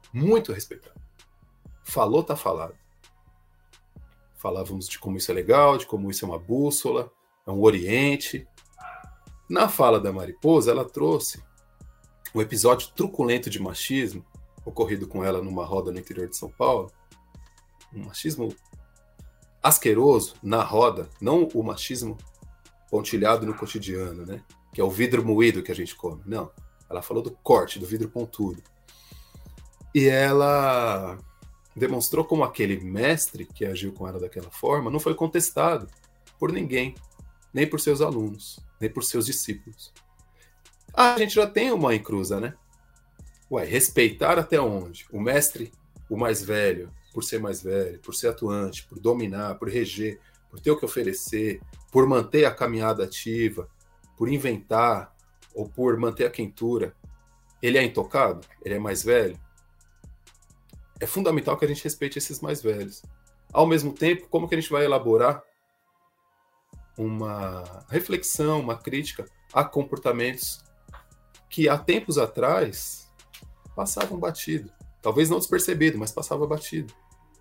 muito respeitado. Falou, tá falado. Falávamos de como isso é legal, de como isso é uma bússola, é um oriente. Na fala da Mariposa, ela trouxe um episódio truculento de machismo ocorrido com ela numa roda no interior de São Paulo. Um machismo asqueroso na roda, não o machismo pontilhado no cotidiano, né? Que é o vidro moído que a gente come. Não, ela falou do corte, do vidro pontudo. E ela demonstrou como aquele mestre que agiu com ela daquela forma não foi contestado por ninguém, nem por seus alunos, nem por seus discípulos. Ah, a gente já tem uma encruza, né? Ué, respeitar até onde? O mestre, o mais velho, por ser mais velho, por ser atuante, por dominar, por reger, por ter o que oferecer, por manter a caminhada ativa, por inventar ou por manter a quentura, ele é intocado? Ele é mais velho? É fundamental que a gente respeite esses mais velhos. Ao mesmo tempo, como que a gente vai elaborar uma reflexão, uma crítica a comportamentos que há tempos atrás passavam batido? Talvez não despercebido, mas passava batido.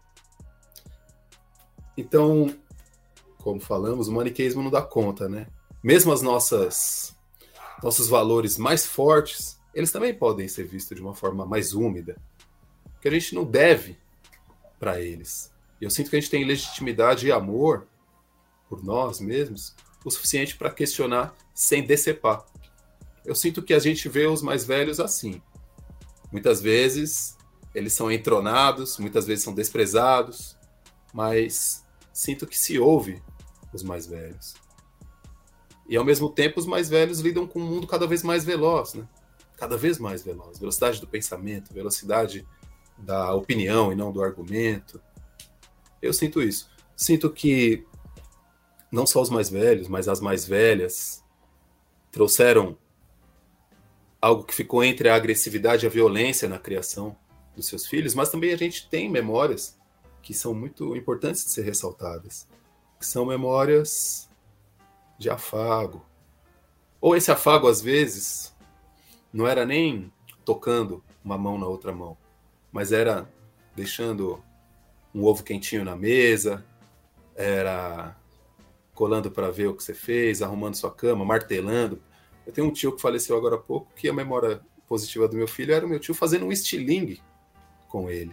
Então, como falamos, o maniqueísmo não dá conta, né? Mesmo as nossas nossos valores mais fortes, eles também podem ser vistos de uma forma mais úmida, que a gente não deve para eles. E eu sinto que a gente tem legitimidade e amor por nós mesmos o suficiente para questionar sem decepar. Eu sinto que a gente vê os mais velhos assim. Muitas vezes eles são entronados, muitas vezes são desprezados, mas sinto que se ouve os mais velhos. E ao mesmo tempo os mais velhos lidam com um mundo cada vez mais veloz, né? Cada vez mais veloz. Velocidade do pensamento, velocidade da opinião e não do argumento. Eu sinto isso. Sinto que não só os mais velhos, mas as mais velhas trouxeram algo que ficou entre a agressividade e a violência na criação dos seus filhos, mas também a gente tem memórias que são muito importantes de ser ressaltadas, que são memórias de afago. Ou esse afago, às vezes, não era nem tocando uma mão na outra mão, mas era deixando um ovo quentinho na mesa, era colando para ver o que você fez, arrumando sua cama, martelando. Eu tenho um tio que faleceu agora há pouco, que a memória positiva do meu filho era o meu tio fazendo um estilingue com ele.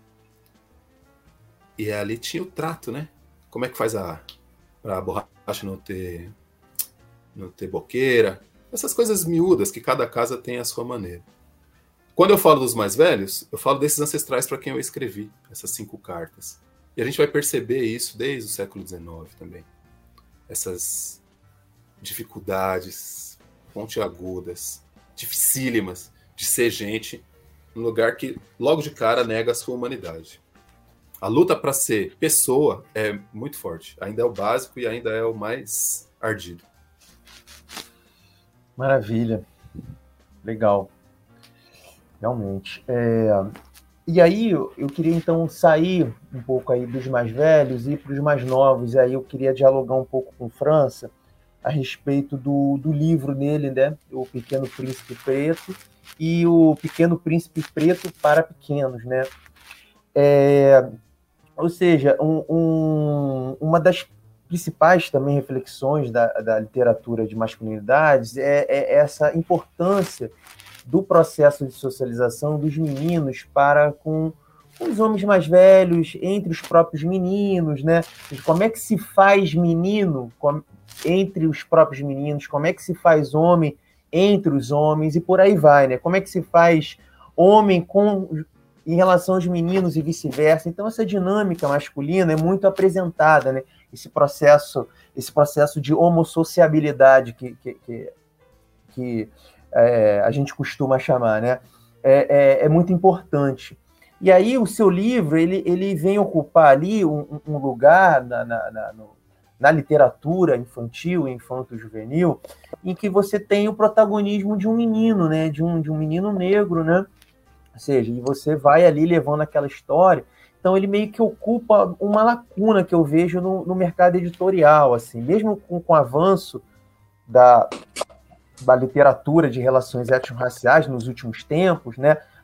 E ali tinha o trato, né? Como é que faz a para a borracha não ter, não ter boqueira? Essas coisas miúdas que cada casa tem a sua maneira. Quando eu falo dos mais velhos, eu falo desses ancestrais para quem eu escrevi, essas cinco cartas. E a gente vai perceber isso desde o século dezenove também. Essas dificuldades pontiagudas, dificílimas de ser gente num lugar que logo de cara nega a sua humanidade. A luta para ser pessoa é muito forte. Ainda é o básico e ainda é o mais ardido. Maravilha. Legal. Realmente. É... E aí, eu queria então sair um pouco aí dos mais velhos e ir para os mais novos. E aí eu queria dialogar um pouco com França a respeito do, do livro dele, né? O Pequeno Príncipe Preto e o Pequeno Príncipe Preto para Pequenos, né? É... Ou seja, um, um, uma das principais também reflexões da, da literatura de masculinidades é, é essa importância do processo de socialização dos meninos para com os homens mais velhos, entre os próprios meninos, né? Como é que se faz menino entre os próprios meninos, como é que se faz homem entre os homens e por aí vai, né? Como é que se faz homem com... em relação aos meninos e vice-versa. Então, essa dinâmica masculina é muito apresentada, né? Esse processo, esse processo de homossociabilidade que, que, que, que é, a gente costuma chamar, né? É, é, é muito importante. E aí, o seu livro, ele, ele vem ocupar ali um, um lugar na, na, na, no, na literatura infantil, infanto-juvenil, em que você tem o protagonismo de um menino, né? De um, de um menino negro, né? Ou seja, e você vai ali levando aquela história. Então, ele meio que ocupa uma lacuna que eu vejo no, no mercado editorial, assim, mesmo com, com o avanço da, da literatura de relações étnico-raciais nos últimos tempos, né? Ou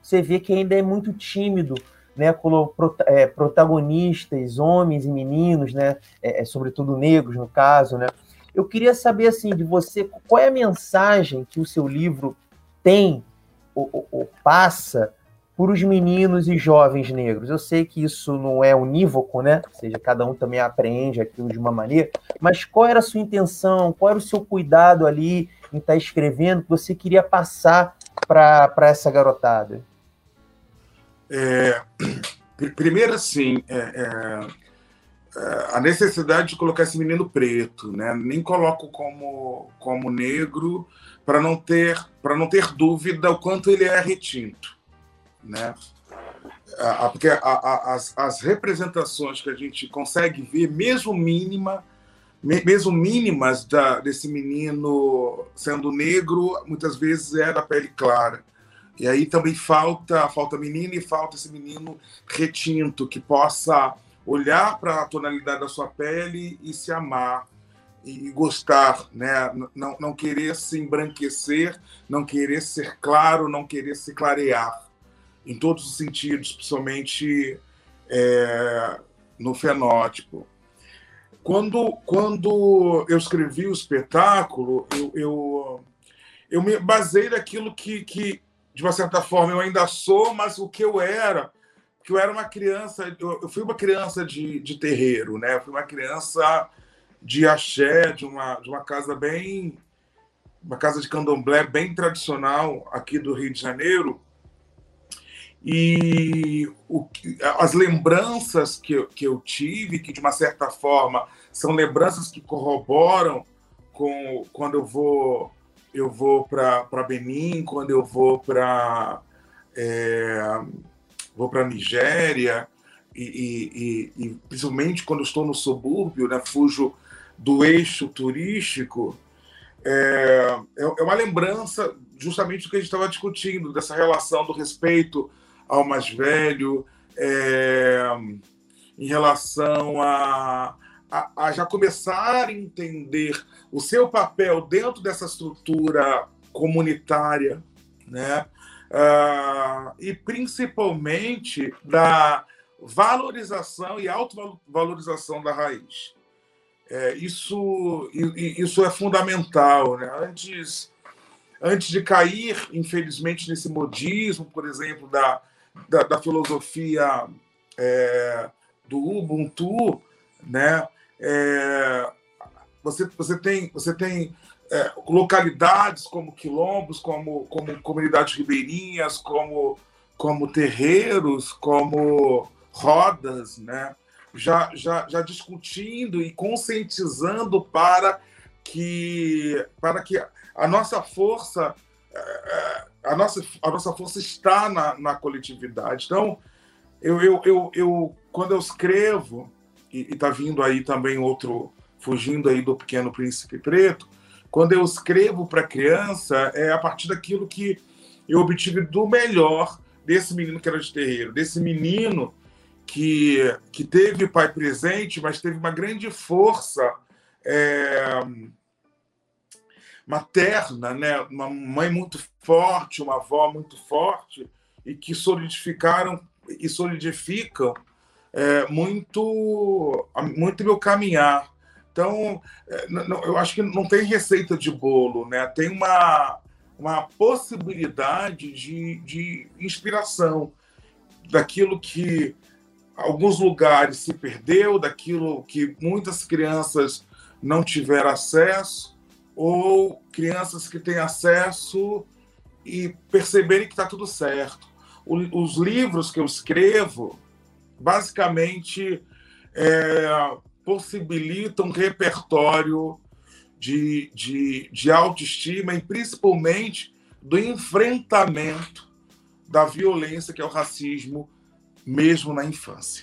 você vê que ainda é muito tímido, né, com é, protagonistas, homens e meninos, né, é, sobretudo negros, no caso, né. Eu queria saber, assim, de você, qual é a mensagem que o seu livro tem ou, ou, ou passa por os meninos e jovens negros? Eu sei que isso não é unívoco, né, ou seja, cada um também apreende aquilo de uma maneira, mas qual era a sua intenção, qual era o seu cuidado ali em estar escrevendo, que você queria passar para essa garotada? É, primeiro, assim, é, é, é, a necessidade de colocar esse menino preto, né? Nem coloco como, como negro para não ter para não ter dúvida o quanto ele é retinto, né? Ah, porque a, a, as, as representações que a gente consegue ver, mesmo mínima, mesmo mínimas da, desse menino sendo negro, muitas vezes é da pele clara. E aí também falta, falta menino e falta esse menino retinto, que possa olhar para a tonalidade da sua pele e se amar e gostar, né? Não, não querer se embranquecer, não querer ser claro, não querer se clarear, em todos os sentidos, principalmente é, no fenótipo. Quando, quando eu escrevi o espetáculo, eu, eu, eu me basei naquilo que... que de uma certa forma, eu ainda sou, mas o que eu era, que eu era uma criança, eu fui uma criança de, de terreiro, né? Eu fui uma criança de axé, de uma, de uma casa bem, uma casa de candomblé bem tradicional aqui do Rio de Janeiro. E o, as lembranças que eu, que eu tive, que de uma certa forma são lembranças que corroboram com quando eu vou eu vou para Benin, quando eu vou para é, vou para Nigéria, e, e, e principalmente quando estou no subúrbio, né, fujo do eixo turístico, é, é uma lembrança justamente do que a gente estava discutindo, dessa relação do respeito ao mais velho, é, em relação a, a, a já começar a entender o seu papel dentro dessa estrutura comunitária, né? Uh, e principalmente da valorização e autovalorização da raiz. É, isso, isso é fundamental, né? Antes, antes de cair, infelizmente, nesse modismo, por exemplo, da, da, da filosofia é, do Ubuntu, né? É, você, você tem, você tem é, localidades como quilombos, como, como comunidades ribeirinhas, como, como terreiros, como rodas, né? já, já, já discutindo e conscientizando para que, para que a nossa força a nossa, a nossa força está na, na coletividade. Então, eu, eu, eu, eu, quando eu escrevo, e está vindo aí também outro, fugindo aí do Pequeno Príncipe Preto, quando eu escrevo para criança, é a partir daquilo que eu obtive do melhor desse menino que era de terreiro, desse menino que, que teve pai presente, mas teve uma grande força é, materna, né? Uma mãe muito forte, uma avó muito forte, e que solidificaram e solidificam é, muito, muito meu caminhar. Então, eu acho que não tem receita de bolo, né? Tem uma, uma possibilidade de, de inspiração daquilo que alguns lugares se perdeu, daquilo que muitas crianças não tiveram acesso, ou crianças que têm acesso e perceberem que está tudo certo. Os livros que eu escrevo, basicamente, é, possibilitam um repertório de, de, de autoestima e, principalmente, do enfrentamento da violência que é o racismo, mesmo na infância.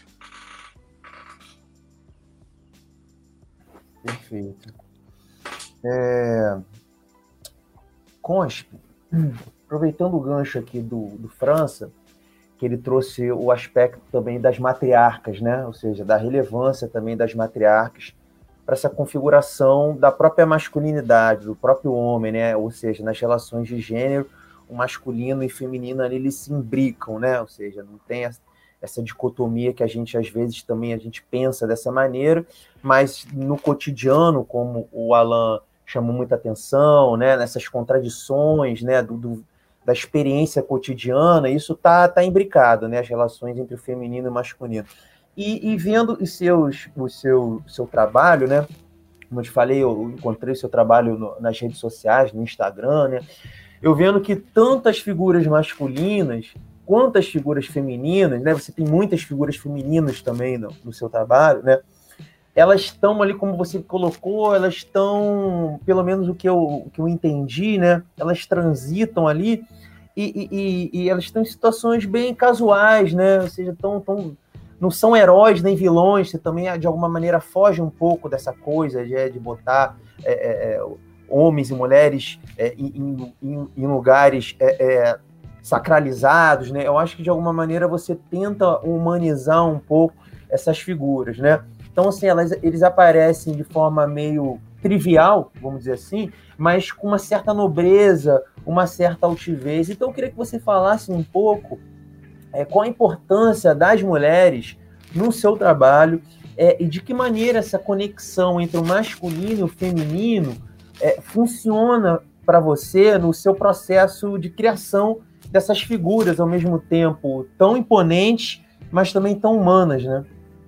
Perfeito. É... Conspe, aproveitando o gancho aqui do, do França, que ele trouxe o aspecto também das matriarcas, né? Ou seja, da relevância também das matriarcas para essa configuração da própria masculinidade, do próprio homem, né? Ou seja, nas relações de gênero, o masculino e feminino ali, eles se imbricam, né? Ou seja, não tem essa, essa dicotomia que a gente, às vezes, também a gente pensa dessa maneira, mas no cotidiano, como o Alan chamou muita atenção, né? Nessas contradições, né? Do, do, da experiência cotidiana, isso está tá imbricado, né? As relações entre o feminino e o masculino. E, e vendo os seus, o seu, seu trabalho, né? Como eu te falei, eu encontrei o seu trabalho no, nas redes sociais, no Instagram, né? Eu vendo que tantas figuras masculinas quanto as figuras femininas, né? Você tem muitas figuras femininas também no, no seu trabalho, né? Elas estão ali, como você colocou, elas estão, pelo menos o que eu, o que eu entendi, né? Elas transitam ali e, e, e elas estão em situações bem casuais, né? Ou seja, tão, tão, não são heróis nem vilões, você também, de alguma maneira, foge um pouco dessa coisa de, de botar é, é, homens e mulheres é, em, em, em lugares é, é, sacralizados, né? Eu acho que, de alguma maneira, você tenta humanizar um pouco essas figuras, né? Então, assim, elas, eles aparecem de forma meio trivial, vamos dizer assim, mas com uma certa nobreza, uma certa altivez. Então, eu queria que você falasse um pouco é, qual a importância das mulheres no seu trabalho é, e de que maneira essa conexão entre o masculino e o feminino é, funciona para você no seu processo de criação dessas figuras, ao mesmo tempo tão imponentes, mas também tão humanas, né?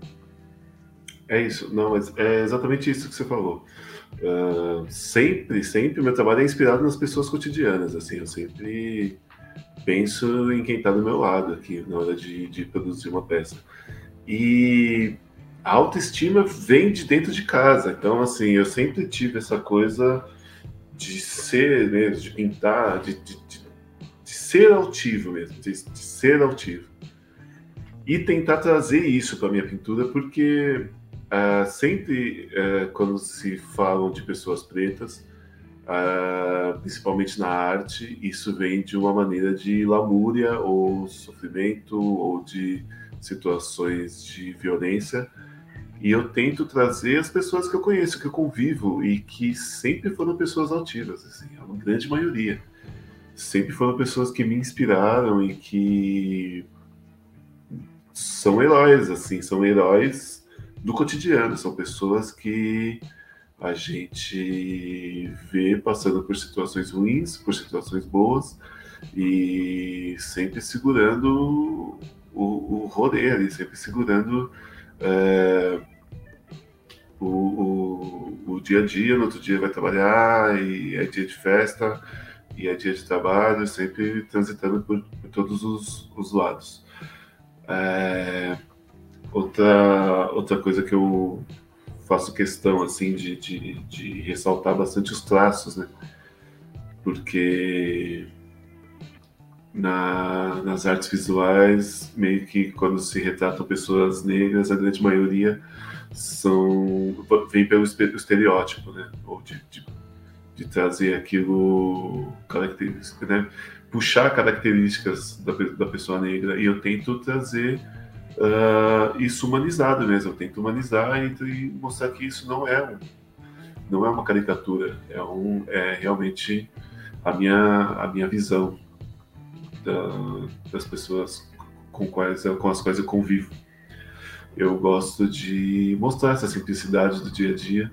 É isso, não, mas é exatamente isso que você falou. Uh, sempre, sempre o meu trabalho é inspirado nas pessoas cotidianas, assim, eu sempre penso em quem está do meu lado aqui na hora de, de produzir uma peça. E a autoestima vem de dentro de casa, então, assim, eu sempre tive essa coisa de ser mesmo, de pintar, de, de, de, de ser altivo mesmo, de, de ser altivo. E tentar trazer isso para minha pintura, porque Uh, sempre uh, quando se falam de pessoas pretas, uh, principalmente na arte, isso vem de uma maneira de lamúria ou sofrimento ou de situações de violência, e eu tento trazer as pessoas que eu conheço, que eu convivo e que sempre foram pessoas altivas, assim, a grande maioria sempre foram pessoas que me inspiraram e que são heróis, assim, são heróis do cotidiano, são pessoas que a gente vê passando por situações ruins, por situações boas, e sempre segurando o, o rolê ali, sempre segurando é, o, o, o dia a dia. No outro dia vai trabalhar, e é dia de festa, e é dia de trabalho, sempre transitando por, por todos os, os lados. É, Outra, outra coisa que eu faço questão assim, de, de, de ressaltar bastante os traços, né? Porque na, nas artes visuais, meio que quando se retratam pessoas negras, a grande maioria são, vem pelo estereótipo, né? Ou de, de, de trazer aquilo característico, né? Puxar características da, da pessoa negra, e eu tento trazer Uh, isso humanizado mesmo, eu tento humanizar e, e mostrar que isso não é um, não é uma caricatura, é, um, é realmente a minha, a minha visão da, das pessoas com, quais, com as quais eu convivo. Eu gosto de mostrar essa simplicidade do dia a dia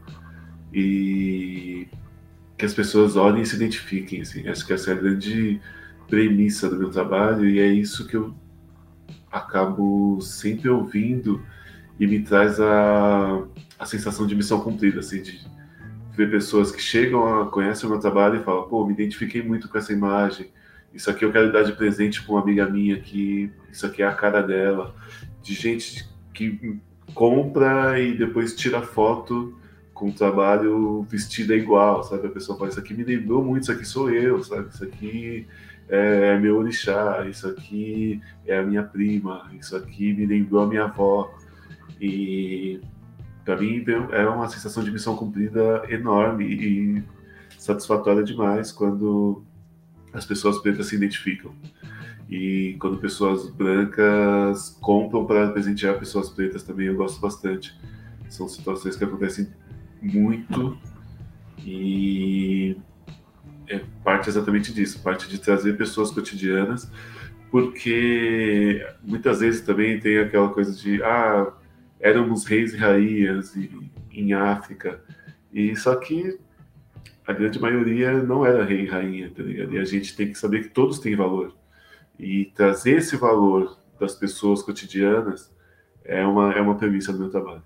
e que as pessoas olhem e se identifiquem, assim. Acho que essa é a grande premissa do meu trabalho, e é isso que eu acabo sempre ouvindo e me traz a, a sensação de missão cumprida, assim, de ver pessoas que chegam, a, conhecem o meu trabalho e falam, pô, me identifiquei muito com essa imagem, isso aqui eu quero dar de presente para uma amiga minha, que isso aqui é a cara dela, de gente que compra e depois tira foto com o trabalho vestida igual, sabe? A pessoa fala, isso aqui me lembrou muito, isso aqui sou eu, sabe? Isso aqui é meu orixá, isso aqui é a minha prima, isso aqui me lembrou a minha avó. E para mim é uma sensação de missão cumprida enorme e satisfatória demais quando as pessoas pretas se identificam. E quando pessoas brancas compram para presentear pessoas pretas também, eu gosto bastante. São situações que acontecem muito, e é parte exatamente disso, parte de trazer pessoas cotidianas, porque muitas vezes também tem aquela coisa de, ah, éramos reis e rainhas e, em África, e só que a grande maioria não era rei e rainha, tá ligado? E a gente tem que saber que todos têm valor, e trazer esse valor das pessoas cotidianas é uma, é uma premissa do meu trabalho.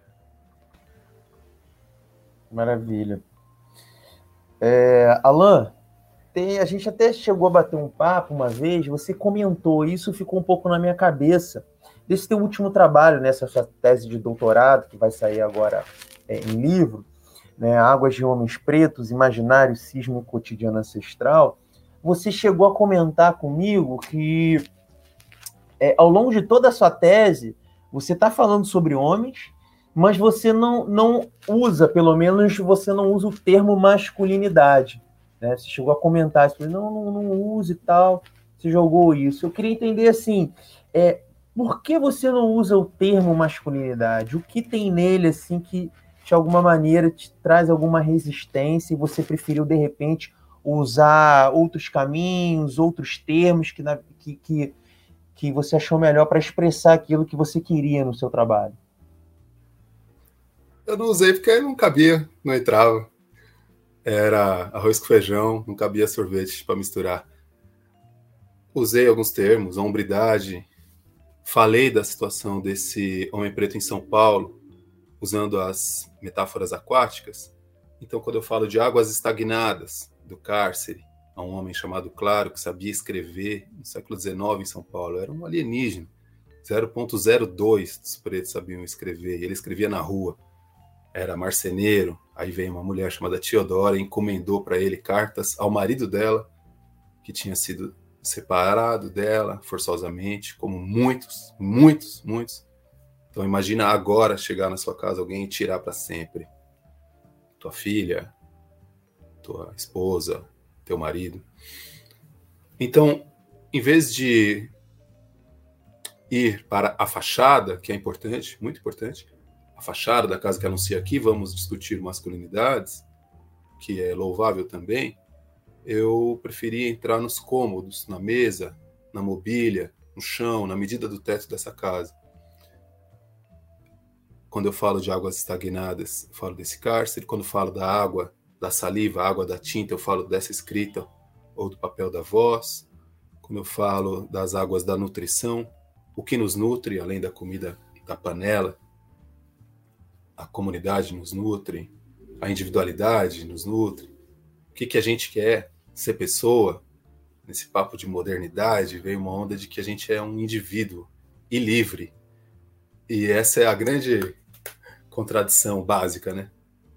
Maravilha. É, Alan, tem, a gente até chegou a bater um papo uma vez, você comentou, isso ficou um pouco na minha cabeça, desse teu último trabalho, nessa sua tese de doutorado, que vai sair agora é, em livro, né, Águas de Homens Pretos, Imaginário, Cisma e Cotidiano Ancestral. Você chegou a comentar comigo que, é, ao longo de toda a sua tese, você está falando sobre homens, mas você não, não usa, pelo menos você não usa o termo masculinidade. Né? Você chegou a comentar isso, não, não, não use e tal, você jogou isso. Eu queria entender assim, é, por que você não usa o termo masculinidade? O que tem nele assim que, de alguma maneira, te traz alguma resistência e você preferiu, de repente, usar outros caminhos, outros termos que, na, que, que, que você achou melhor para expressar aquilo que você queria no seu trabalho? Eu não usei porque não cabia, não entrava. Era arroz com feijão, não cabia sorvete para misturar. Usei alguns termos, hombridade. Falei da situação desse homem preto em São Paulo, usando as metáforas aquáticas. Então, quando eu falo de águas estagnadas do cárcere, a um homem chamado Claro, que sabia escrever no século dezenove em São Paulo, era um alienígena. zero ponto zero dois dos pretos sabiam escrever, e ele escrevia na rua. Era marceneiro. Aí veio uma mulher chamada Teodora e encomendou para ele cartas ao marido dela, que tinha sido separado dela forçosamente, como muitos, muitos, muitos. Então imagina agora chegar na sua casa alguém e tirar para sempre tua filha, tua esposa, teu marido. Então, em vez de ir para a fachada, que é importante, muito importante, a fachada da casa que anuncia aqui, vamos discutir masculinidades, que é louvável também, eu preferi entrar nos cômodos, na mesa, na mobília, no chão, na medida do teto dessa casa. Quando eu falo de águas estagnadas, eu falo desse cárcere. Quando eu falo da água, da saliva, água da tinta, eu falo dessa escrita ou do papel da voz. Quando eu falo das águas da nutrição, o que nos nutre, além da comida da panela, a comunidade nos nutre, a individualidade nos nutre. O que, que a gente quer ser pessoa? Nesse papo de modernidade, veio uma onda de que a gente é um indivíduo e livre. E essa é a grande contradição básica, né?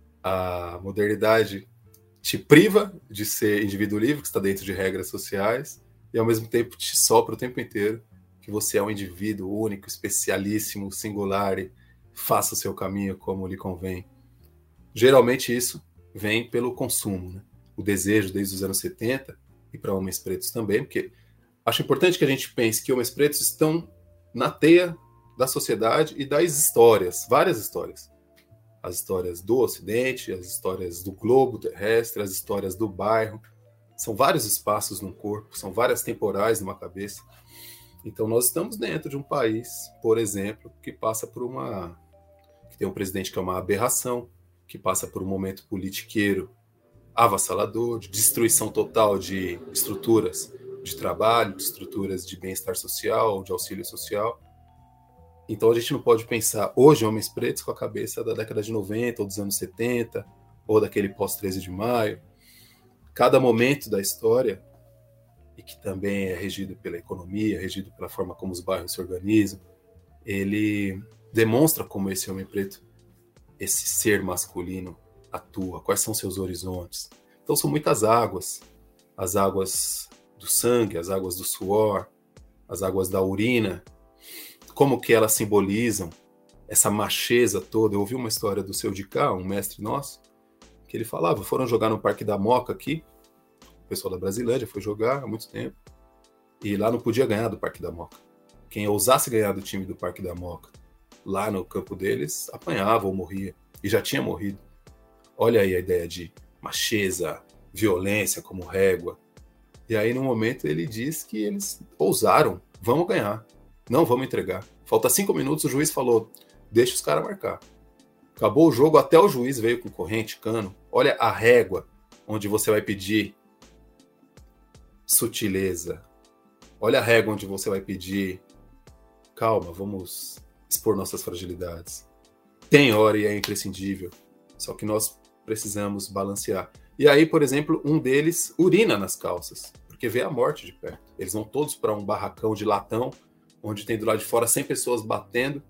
A modernidade te priva de ser indivíduo livre, que está dentro de regras sociais, e ao mesmo tempo te sopra o tempo inteiro que você é um indivíduo único, especialíssimo, singular, e faça o seu caminho como lhe convém. Geralmente isso vem pelo consumo, né? O desejo desde os anos setenta, e para homens pretos também, porque acho importante que a gente pense que homens pretos estão na teia da sociedade e das histórias, várias histórias. As histórias do Ocidente, as histórias do globo terrestre, as histórias do bairro. São vários espaços no corpo, são várias temporais numa cabeça. Então nós estamos dentro de um país, por exemplo, que passa por uma... que tem um presidente que é uma aberração, que passa por um momento politiqueiro avassalador, de destruição total de estruturas de trabalho, de estruturas de bem-estar social, de auxílio social. Então a gente não pode pensar hoje homens pretos com a cabeça da década de noventa ou dos anos setenta, ou daquele pós treze de maio. Cada momento da história, e que também é regido pela economia, regido pela forma como os bairros se organizam, ele demonstra como esse homem preto, esse ser masculino, atua, quais são seus horizontes. Então são muitas águas, as águas do sangue, as águas do suor, as águas da urina, como que elas simbolizam essa macheza toda. Eu ouvi uma história do seu Dicá, um mestre nosso, que ele falava, foram jogar no Parque da Moca aqui, o pessoal da Brasilândia foi jogar há muito tempo, e lá não podia ganhar do Parque da Moca. Quem ousasse ganhar do time do Parque da Moca, lá no campo deles, apanhava ou morria, e já tinha morrido. Olha aí a ideia de macheza, violência como régua, E aí, no momento, ele diz que eles ousaram. Vamos ganhar. Não vamos entregar. Falta cinco minutos, o juiz falou, deixa os caras marcar. Acabou o jogo, até o juiz veio com corrente, cano. Olha a régua onde você vai pedir sutileza. Olha a régua onde você vai pedir calma, vamos expor nossas fragilidades. Tem hora e é imprescindível. Só que nós precisamos balancear. E aí, por exemplo, um deles urina nas calças, porque vê a morte de perto. Eles vão todos para um barracão de latão, onde tem do lado de fora cem pessoas batendo,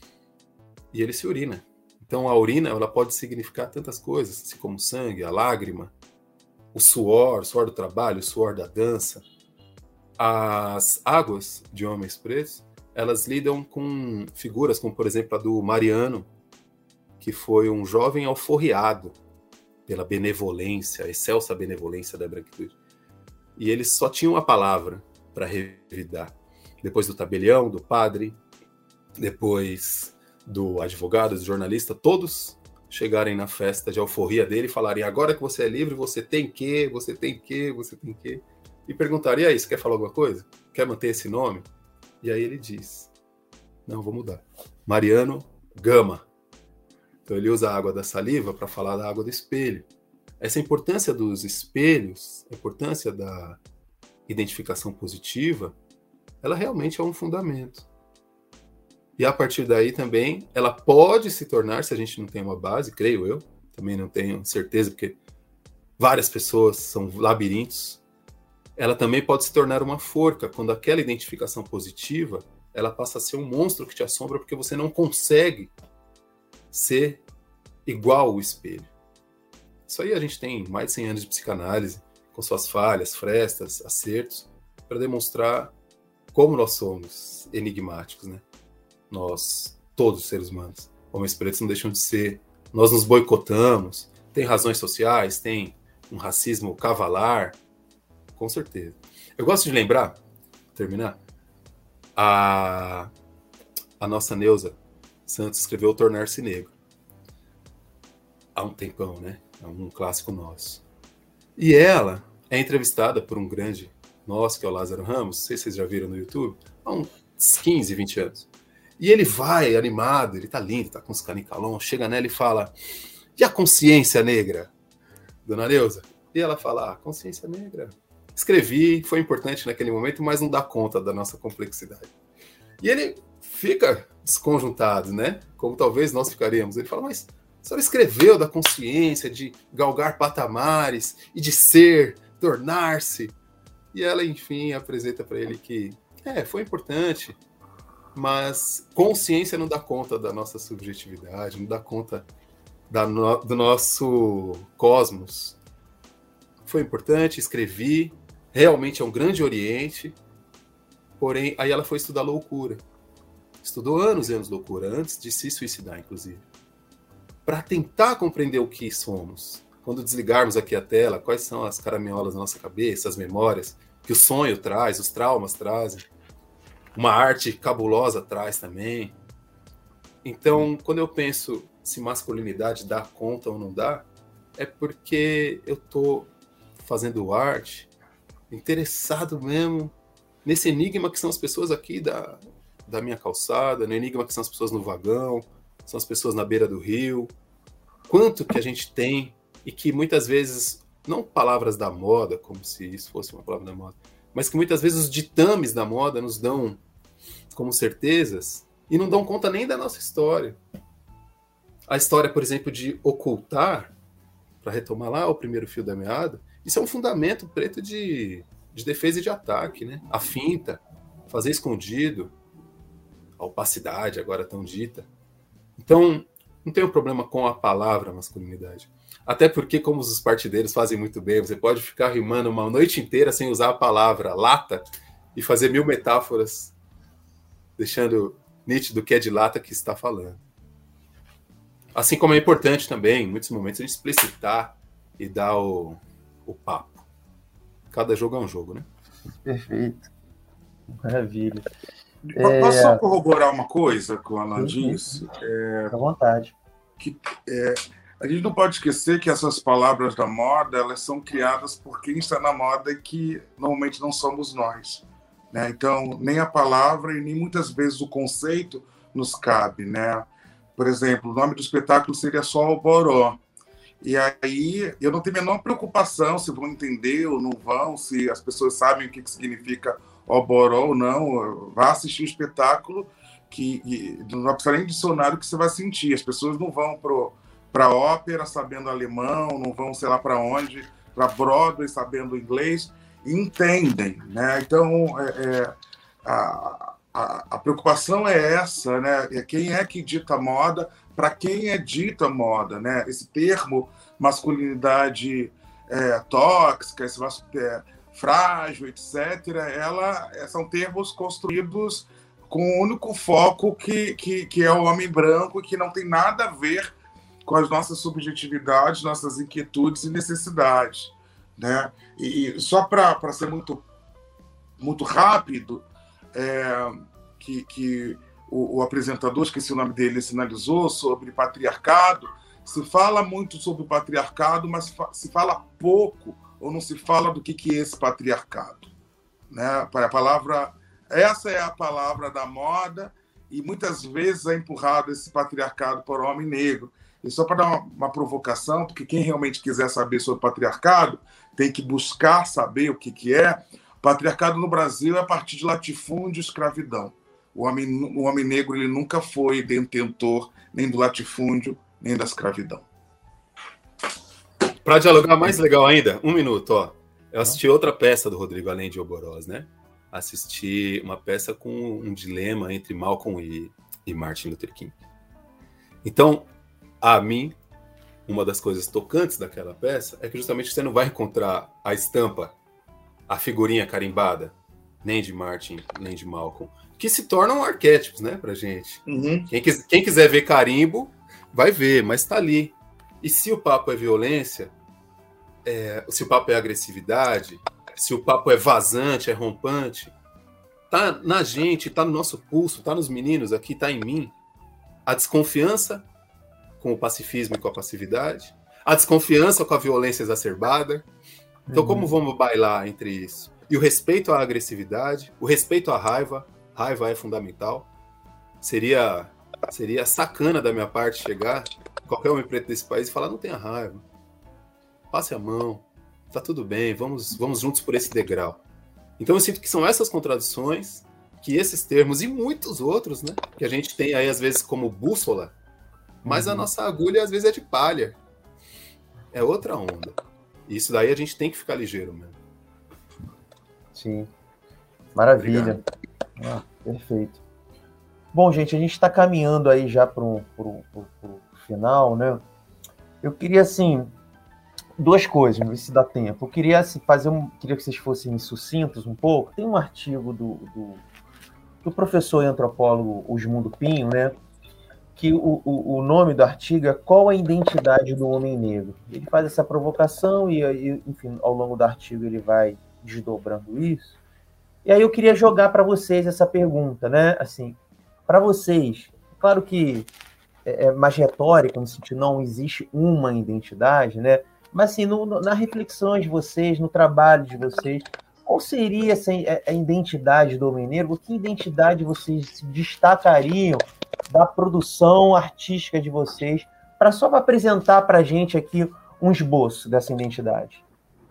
e ele se urina. Então a urina ela pode significar tantas coisas, assim como o sangue, a lágrima, o suor, o suor do trabalho, o suor da dança. As águas de Homens Pretos, elas lidam com figuras como, por exemplo, a do Mariano, que foi um jovem alforriado pela benevolência, a excelsa benevolência da branquitude. E eles só tinham uma palavra para revidar. Depois do tabelião, do padre, depois do advogado, do jornalista, todos chegarem na festa de alforria dele e falarem, agora que você é livre, você tem que, você tem que, você tem que. E perguntaria, e aí, você quer falar alguma coisa? Quer manter esse nome? E aí ele diz, não, vou mudar. Mariano Gama. Então ele usa a água da saliva para falar da água do espelho. Essa importância dos espelhos, a importância da identificação positiva, ela realmente é um fundamento. E a partir daí também, ela pode se tornar, se a gente não tem uma base, creio eu, também não tenho certeza, porque várias pessoas são labirintos, ela também pode se tornar uma forca, quando aquela identificação positiva, ela passa a ser um monstro que te assombra, porque você não consegue ser igual ao espelho. Isso aí a gente tem mais de cem anos de psicanálise, com suas falhas, frestas, acertos, para demonstrar como nós somos enigmáticos, né? Nós, todos os seres humanos, homens pretos não deixam de ser, nós nos boicotamos, tem razões sociais, tem um racismo cavalar, com certeza. Eu gosto de lembrar, terminar, a, a nossa Neuza Santos escreveu Tornar-se Negro, há um tempão, né? É um clássico nosso. E ela é entrevistada por um grande nosso, que é o Lázaro Ramos, não sei se vocês já viram no YouTube, há uns quinze, vinte anos. E ele vai animado, ele tá lindo, tá com os canicalão, chega nela e fala, e a consciência negra, dona Neuza? E ela fala, ah, consciência negra. Escrevi, foi importante naquele momento, mas não dá conta da nossa complexidade. E ele fica desconjuntado, né? Como talvez nós ficaríamos. Ele fala, mas a senhora escreveu da consciência, de galgar patamares, e de ser, tornar-se. E ela, enfim, apresenta para ele que, é, foi importante, mas consciência não dá conta da nossa subjetividade, não dá conta da no, do nosso cosmos. Foi importante, escrevi, realmente é um grande oriente, porém, aí ela foi estudar loucura. Estudou anos e anos loucura, antes de se suicidar, inclusive. Para tentar compreender o que somos. Quando desligarmos aqui a tela, quais são as caraminholas da nossa cabeça, as memórias que o sonho traz, os traumas trazem. Uma arte cabulosa traz também. Então, quando eu penso se masculinidade dá conta ou não dá, é porque eu estou fazendo arte, interessado mesmo nesse enigma que são as pessoas aqui da, da minha calçada, no enigma que são as pessoas no vagão, são as pessoas na beira do rio. Quanto que a gente tem, e que muitas vezes, não palavras da moda, como se isso fosse uma palavra da moda, mas que muitas vezes os ditames da moda nos dão como certezas e não dão conta nem da nossa história. A história, por exemplo, de ocultar, para retomar lá o primeiro fio da meada, isso é um fundamento preto de, de defesa e de ataque, né? A finta, fazer escondido, a opacidade agora tão dita. Então, não tem um problema com a palavra masculinidade. Até porque, como os partideiros fazem muito bem, você pode ficar rimando uma noite inteira sem usar a palavra lata e fazer mil metáforas, deixando nítido que é de lata que está falando. Assim como é importante também, em muitos momentos, a gente explicitar e dar o, o papo. Cada jogo é um jogo, né? Perfeito. Maravilha. Posso É... só corroborar uma coisa que o Alan disse? É... À vontade. Que, é... a gente não pode esquecer que essas palavras da moda, elas são criadas por quem está na moda e que normalmente não somos nós, né? Então, nem a palavra e nem muitas vezes o conceito nos cabe, né? Por exemplo, o nome do espetáculo seria só Alboró. E aí, eu não tenho a menor preocupação se vão entender ou não vão, se as pessoas sabem o que significa Alboró ou não. Vá assistir o espetáculo, que não vai precisar nem de dicionário que você vai sentir. As pessoas não vão para a ópera sabendo alemão, não vão sei lá para onde, para Broadway sabendo inglês, e entendem, né? Então, é, é, a, a, a preocupação é essa, né? É quem é que dita moda, para quem é dita moda, né? Esse termo masculinidade é, tóxica, esse é, frágil, etcétera, ela, são termos construídos com o único foco que, que, que é o homem branco, que não tem nada a ver com as nossas subjetividades, nossas inquietudes e necessidades, né? E, e só para ser muito, muito rápido, é, que... que O, o apresentador, esqueci o nome dele, sinalizou sobre patriarcado. Se fala muito sobre o patriarcado, mas fa se fala pouco ou não se fala do que, que é esse patriarcado, né? A palavra, essa é a palavra da moda e muitas vezes é empurrado esse patriarcado por homem negro. E só para dar uma, uma provocação, porque quem realmente quiser saber sobre patriarcado tem que buscar saber o que, que é. O patriarcado no Brasil é a partir de latifúndio e escravidão. O homem, o homem negro ele nunca foi detentor nem do latifúndio, nem da escravidão. Para dialogar mais legal ainda, um minuto, ó. Eu assisti outra peça do Rodrigo, além de Alborós, né? Assisti uma peça com um dilema entre Malcolm e, e Martin Luther King. Então, a mim, uma das coisas tocantes daquela peça é que justamente você não vai encontrar a estampa, a figurinha carimbada, nem de Martin, nem de Malcolm, que se tornam arquétipos, né, pra gente. Uhum. Quem, quis, quem quiser ver carimbo, vai ver, mas tá ali. E se o papo é violência, é, se o papo é agressividade, se o papo é vazante, é rompante, tá na gente, tá no nosso pulso, tá nos meninos aqui, tá em mim, a desconfiança com o pacifismo e com a passividade, a desconfiança com a violência exacerbada. Então, uhum. como vamos bailar entre isso? E o respeito à agressividade, o respeito à raiva, raiva é fundamental. Seria, seria sacana da minha parte chegar qualquer homem preto desse país e falar, não tenha raiva, passe a mão, tá tudo bem, vamos, vamos juntos por esse degrau. Então eu sinto que são essas contradições, que esses termos e muitos outros, né, que a gente tem aí às vezes como bússola, mas uhum. a nossa agulha às vezes é de palha. É outra onda. E isso daí a gente tem que ficar ligeiro mesmo. Sim. Maravilha. Ah, perfeito. Bom, gente, a gente está caminhando aí já para o final, né? Eu queria, assim, duas coisas, ver se dá tempo. Eu queria assim, fazer um. Queria que vocês fossem sucintos um pouco. Tem um artigo do, do, do professor e antropólogo Osmundo Pinho, né? Que o, o, o nome do artigo é Qual a Identidade do Homem Negro? Ele faz essa provocação e, e, enfim, ao longo do artigo ele vai desdobrando isso. E aí eu queria jogar para vocês essa pergunta, né? Assim, para vocês, claro que é, é mais retórica, no sentido não existe uma identidade, né? Mas assim, no, no, na reflexão de vocês, no trabalho de vocês, qual seria essa, a identidade do homem negro? Que identidade vocês se destacariam da produção artística de vocês, para só para apresentar para a gente aqui um esboço dessa identidade?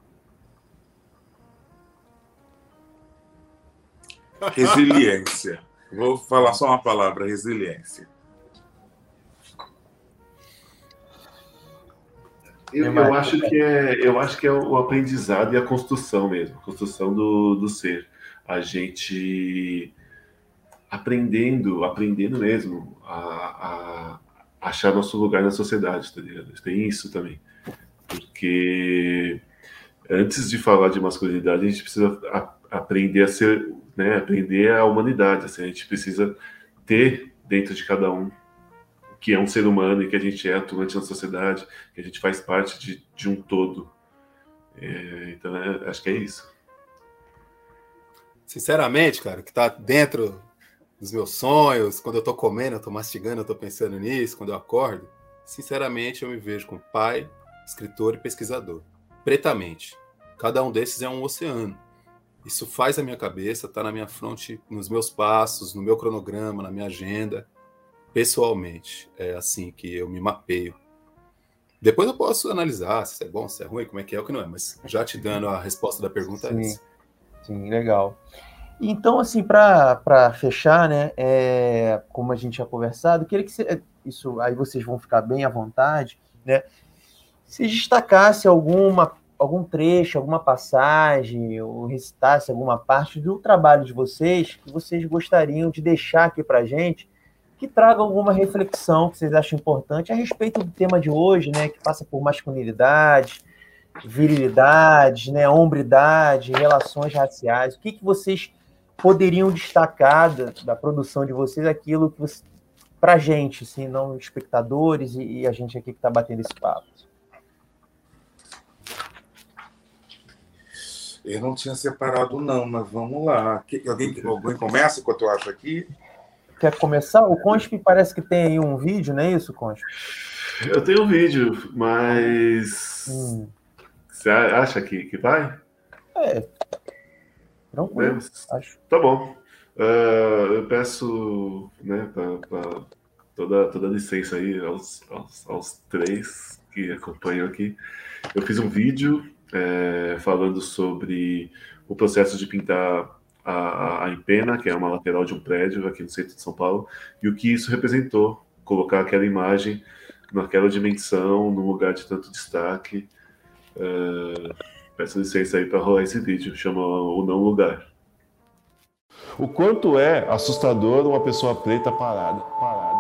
Resiliência. Vou falar só uma palavra, resiliência. Eu, eu, acho que é, eu acho que é o aprendizado e a construção mesmo, a construção do, do ser. A gente aprendendo, aprendendo mesmo a, a achar nosso lugar na sociedade, tá ligado? Tem isso também. Porque antes de falar de masculinidade, a gente precisa a, aprender a ser, né, aprender a humanidade. Assim, a gente precisa ter dentro de cada um que é um ser humano e que a gente é atuante na sociedade, que a gente faz parte de, de um todo. É, então, é, acho que é isso. Sinceramente, cara, que tá dentro dos meus sonhos, quando eu tô comendo, eu tô mastigando, eu tô pensando nisso, quando eu acordo, sinceramente, eu me vejo como pai, escritor e pesquisador. Pretamente. Cada um desses é um oceano. Isso faz a minha cabeça, está na minha fronte, nos meus passos, no meu cronograma, na minha agenda, pessoalmente. É assim que eu me mapeio. Depois eu posso analisar se é bom, se é ruim, como é que é, o que não é, mas já te dando a resposta da pergunta Sim, é essa. Sim, legal. Então, assim, para fechar, né, é, como a gente tinha conversado, eu queria que você, isso, aí vocês vão ficar bem à vontade, né, se destacasse alguma, algum trecho, alguma passagem, ou recitasse alguma parte do trabalho de vocês, que vocês gostariam de deixar aqui para a gente, que traga alguma reflexão que vocês acham importante a respeito do tema de hoje, né, que passa por masculinidade, virilidade, né, hombridade, relações raciais. O que, que vocês poderiam destacar da, da produção de vocês, aquilo que você, pra gente, assim, não espectadores e, e a gente aqui que está batendo esse papo? Eu não tinha separado, não, mas vamos lá. Alguém, alguém começa enquanto eu acho aqui? Quer começar? O Consp parece que tem aí um vídeo, não é isso, Consp? Eu tenho um vídeo, mas... Hum. Você acha que, que vai? É. Tranquilo, é, acho. Tá bom. Uh, eu peço, né, para toda, toda licença aí aos, aos, aos três que acompanham aqui. Eu fiz um vídeo é, falando sobre o processo de pintar a, a empena, que é uma lateral de um prédio aqui no centro de São Paulo, e o que isso representou, colocar aquela imagem naquela dimensão, num lugar de tanto destaque. Uh, peço licença aí para rolar esse vídeo, chama O Não Lugar. O quanto é assustador uma pessoa preta parada, parada.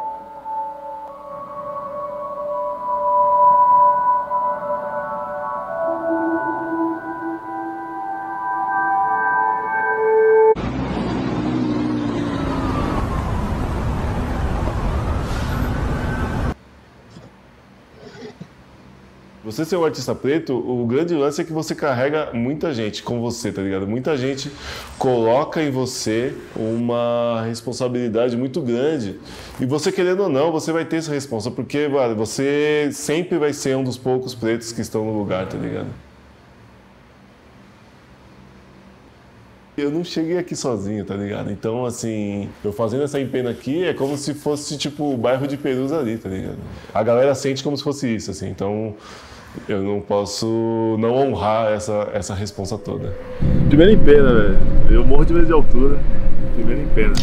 Você ser um artista preto, o grande lance é que você carrega muita gente com você, tá ligado? Muita gente coloca em você uma responsabilidade muito grande. E você, querendo ou não, você vai ter essa responsa, porque, mano, você sempre vai ser um dos poucos pretos que estão no lugar, tá ligado? Eu não cheguei aqui sozinho, tá ligado? Então, assim, eu fazendo essa empena aqui é como se fosse, tipo, o bairro de Perus ali, tá ligado? A galera sente como se fosse isso, assim, então... eu não posso não honrar essa, essa responsa toda. Primeiro em pena, velho. Eu morro de medo de altura. Primeiro em pena.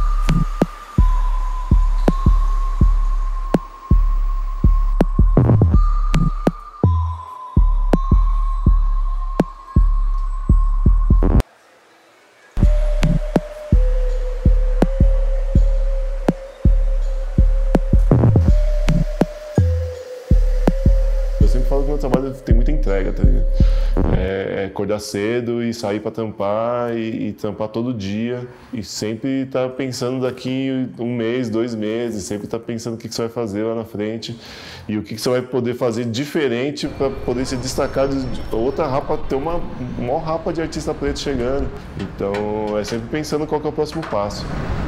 Trabalho tem muita entrega, tá ligado? É, é acordar cedo e sair para trampar e, e trampar todo dia e sempre tá pensando daqui um mês, dois meses, sempre tá pensando o que, que você vai fazer lá na frente e o que, que você vai poder fazer diferente para poder se destacar de outra rapa, ter uma maior rapa de artista preto chegando. Então é sempre pensando qual que é o próximo passo.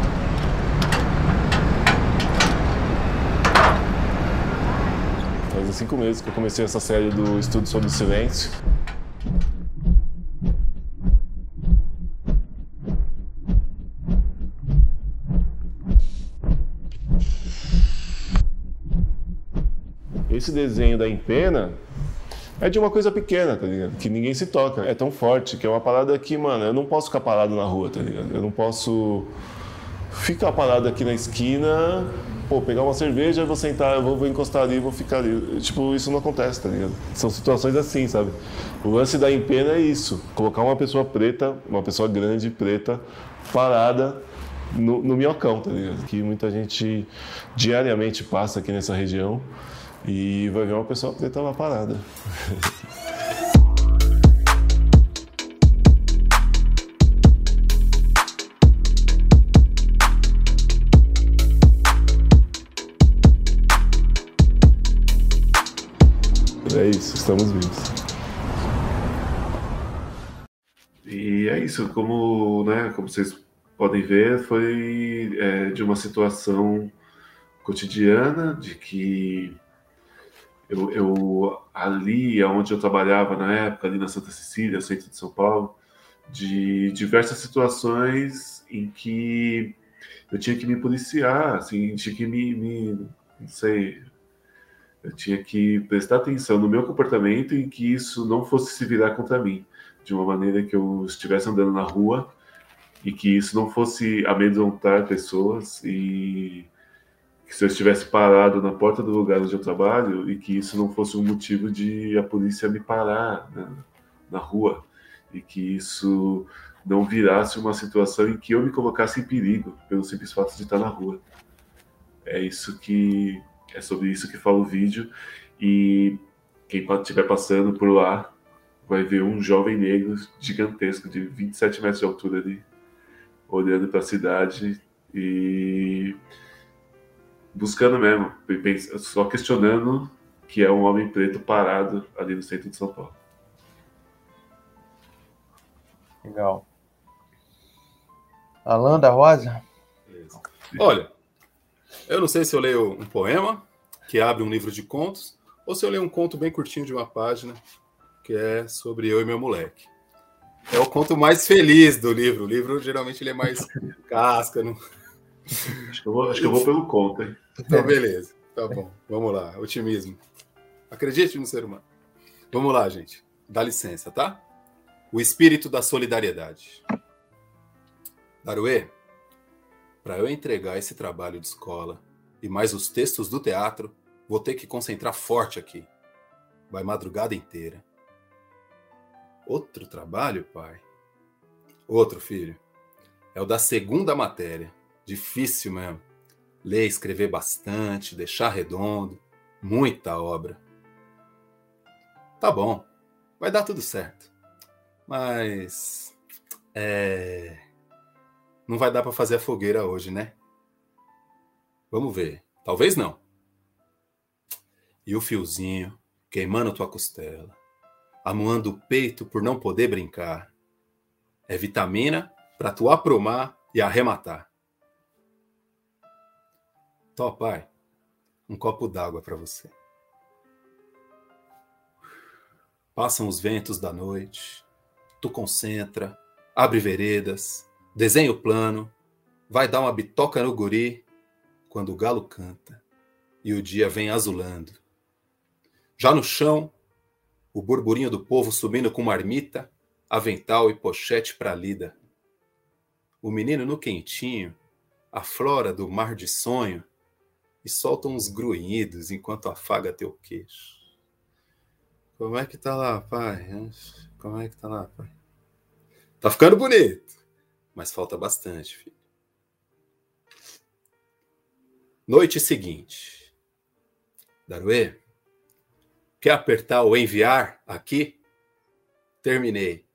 Faz cinco meses que eu comecei essa série do Estudo sobre o Silêncio. Esse desenho da empena é de uma coisa pequena, tá ligado? Que ninguém se toca. É tão forte que é uma parada que, mano, eu não posso ficar parado na rua, tá ligado? Eu não posso ficar parado aqui na esquina... pô, pegar uma cerveja, eu vou sentar, eu vou, vou encostar ali, vou ficar ali. Tipo, isso não acontece, tá ligado? São situações assim, sabe? O lance da empena é isso. Colocar uma pessoa preta, uma pessoa grande, preta, parada no, no minhocão, tá ligado? Que muita gente diariamente passa aqui nessa região e vai ver uma pessoa preta lá parada. É isso, estamos vivos. E é isso, como, né, como vocês podem ver, foi é, de uma situação cotidiana, de que eu, eu ali onde eu trabalhava na época, ali na Santa Cecília, centro de São Paulo, de diversas situações em que eu tinha que me policiar, assim, tinha que me, me não sei, eu tinha que prestar atenção no meu comportamento e que isso não fosse se virar contra mim, de uma maneira que eu estivesse andando na rua e que isso não fosse amedrontar pessoas e que se eu estivesse parado na porta do lugar onde eu trabalho e que isso não fosse um motivo de a polícia me parar, né, na rua, e que isso não virasse uma situação em que eu me colocasse em perigo pelo simples fato de estar na rua. É isso que é sobre isso que fala o vídeo, e quem estiver passando por lá vai ver um jovem negro gigantesco de vinte e sete metros de altura ali, olhando para a cidade e buscando mesmo, só questionando que é um homem preto parado ali no centro de São Paulo. Legal. Alan da Rosa? Olha, eu não sei se eu leio um poema que abre um livro de contos ou se eu leio um conto bem curtinho de uma página que é sobre eu e meu moleque. É o conto mais feliz do livro. O livro geralmente ele é mais casca. Não... Acho, que eu vou, acho que eu vou pelo conto, hein? Então, beleza. Tá bom. Vamos lá. Otimismo. Acredite no ser humano. Vamos lá, gente. Dá licença, tá? O espírito da solidariedade. Daruê, para eu entregar esse trabalho de escola e mais os textos do teatro, vou ter que concentrar forte aqui. Vai madrugada inteira. Outro trabalho, pai? Outro, filho. É o da segunda matéria. Difícil mesmo. Ler, escrever bastante, deixar redondo. Muita obra. Tá bom. Vai dar tudo certo. Mas... É... Não vai dar para fazer a fogueira hoje, né? Vamos ver. Talvez não. E o fiozinho queimando tua costela, amuando o peito por não poder brincar. É vitamina para tu aprumar e arrematar. Tó, pai, um copo d'água para você. Passam os ventos da noite, tu concentra, abre veredas, desenha o plano, vai dar uma bitoca no guri quando o galo canta e o dia vem azulando. Já no chão, o burburinho do povo subindo com marmita, avental e pochete pra lida. O menino no quentinho, aflora do mar de sonho e solta uns grunhidos enquanto afaga teu queixo. Como é que tá lá, pai? Como é que tá lá, pai? Tá ficando bonito, mas falta bastante, filho. Noite seguinte. Daruê, quer apertar o enviar aqui? Terminei.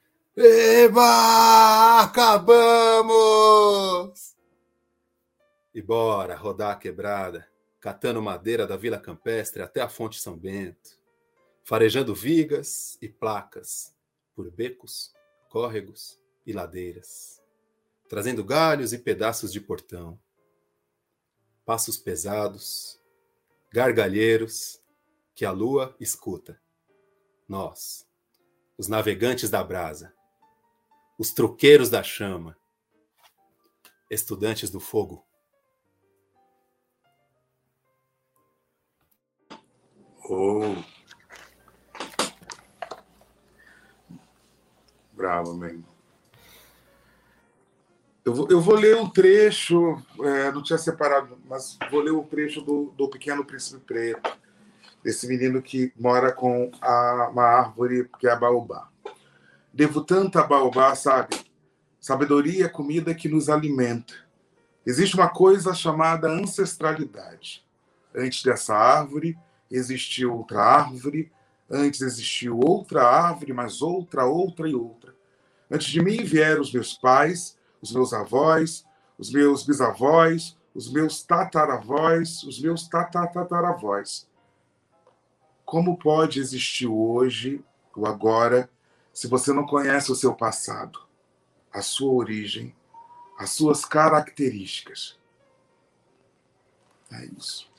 Eba! Acabamos! E bora rodar a quebrada, catando madeira da Vila Campestre até a Fonte São Bento, farejando vigas e placas por becos, córregos e ladeiras, trazendo galhos e pedaços de portão. Passos pesados, gargalheiros, que a lua escuta. Nós, os navegantes da brasa, os truqueiros da chama, estudantes do fogo. Oh. Bravo, mesmo. Eu vou, eu vou ler um trecho, é, não tinha separado, mas vou ler um trecho do, do Pequeno Príncipe Preto, desse menino que mora com a, uma árvore que é a baobá. Devo tanto a baobá, sabe? Sabedoria é comida que nos alimenta. Existe uma coisa chamada ancestralidade. Antes dessa árvore, existiu outra árvore, antes existiu outra árvore, mais outra, outra e outra. Antes de mim vieram os meus pais, os meus avós, os meus bisavós, os meus tataravós, os meus tatatataravós. Como pode existir hoje, o agora, se você não conhece o seu passado, a sua origem, as suas características? É isso.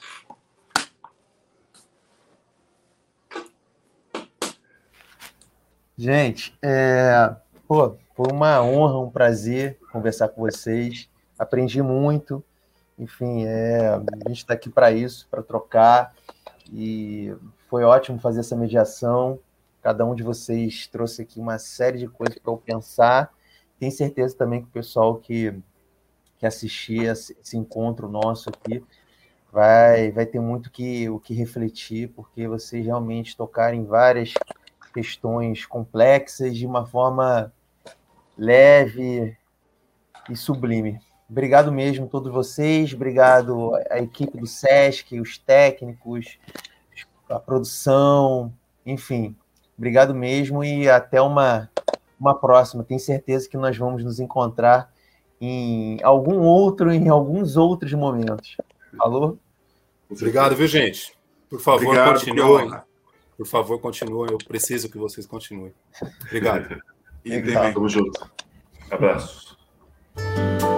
Gente, é, pô, foi uma honra, um prazer conversar com vocês. Aprendi muito. Enfim, é, a gente está aqui para isso, para trocar. E foi ótimo fazer essa mediação. Cada um de vocês trouxe aqui uma série de coisas para eu pensar. Tenho certeza também que o pessoal que, que assistir esse encontro nosso aqui vai, vai ter muito que, o que refletir, porque vocês realmente tocaram em várias questões complexas de uma forma leve e sublime. Obrigado mesmo a todos vocês, obrigado à equipe do SESC, os técnicos, a produção, enfim, obrigado mesmo e até uma, uma próxima. Tenho certeza que nós vamos nos encontrar em algum outro, em alguns outros momentos. Falou? Obrigado, viu, gente? Por favor, Obrigado, continuem. Por favor, continuem. Eu preciso que vocês continuem. Obrigado. E também. Tamo junto. Abraço.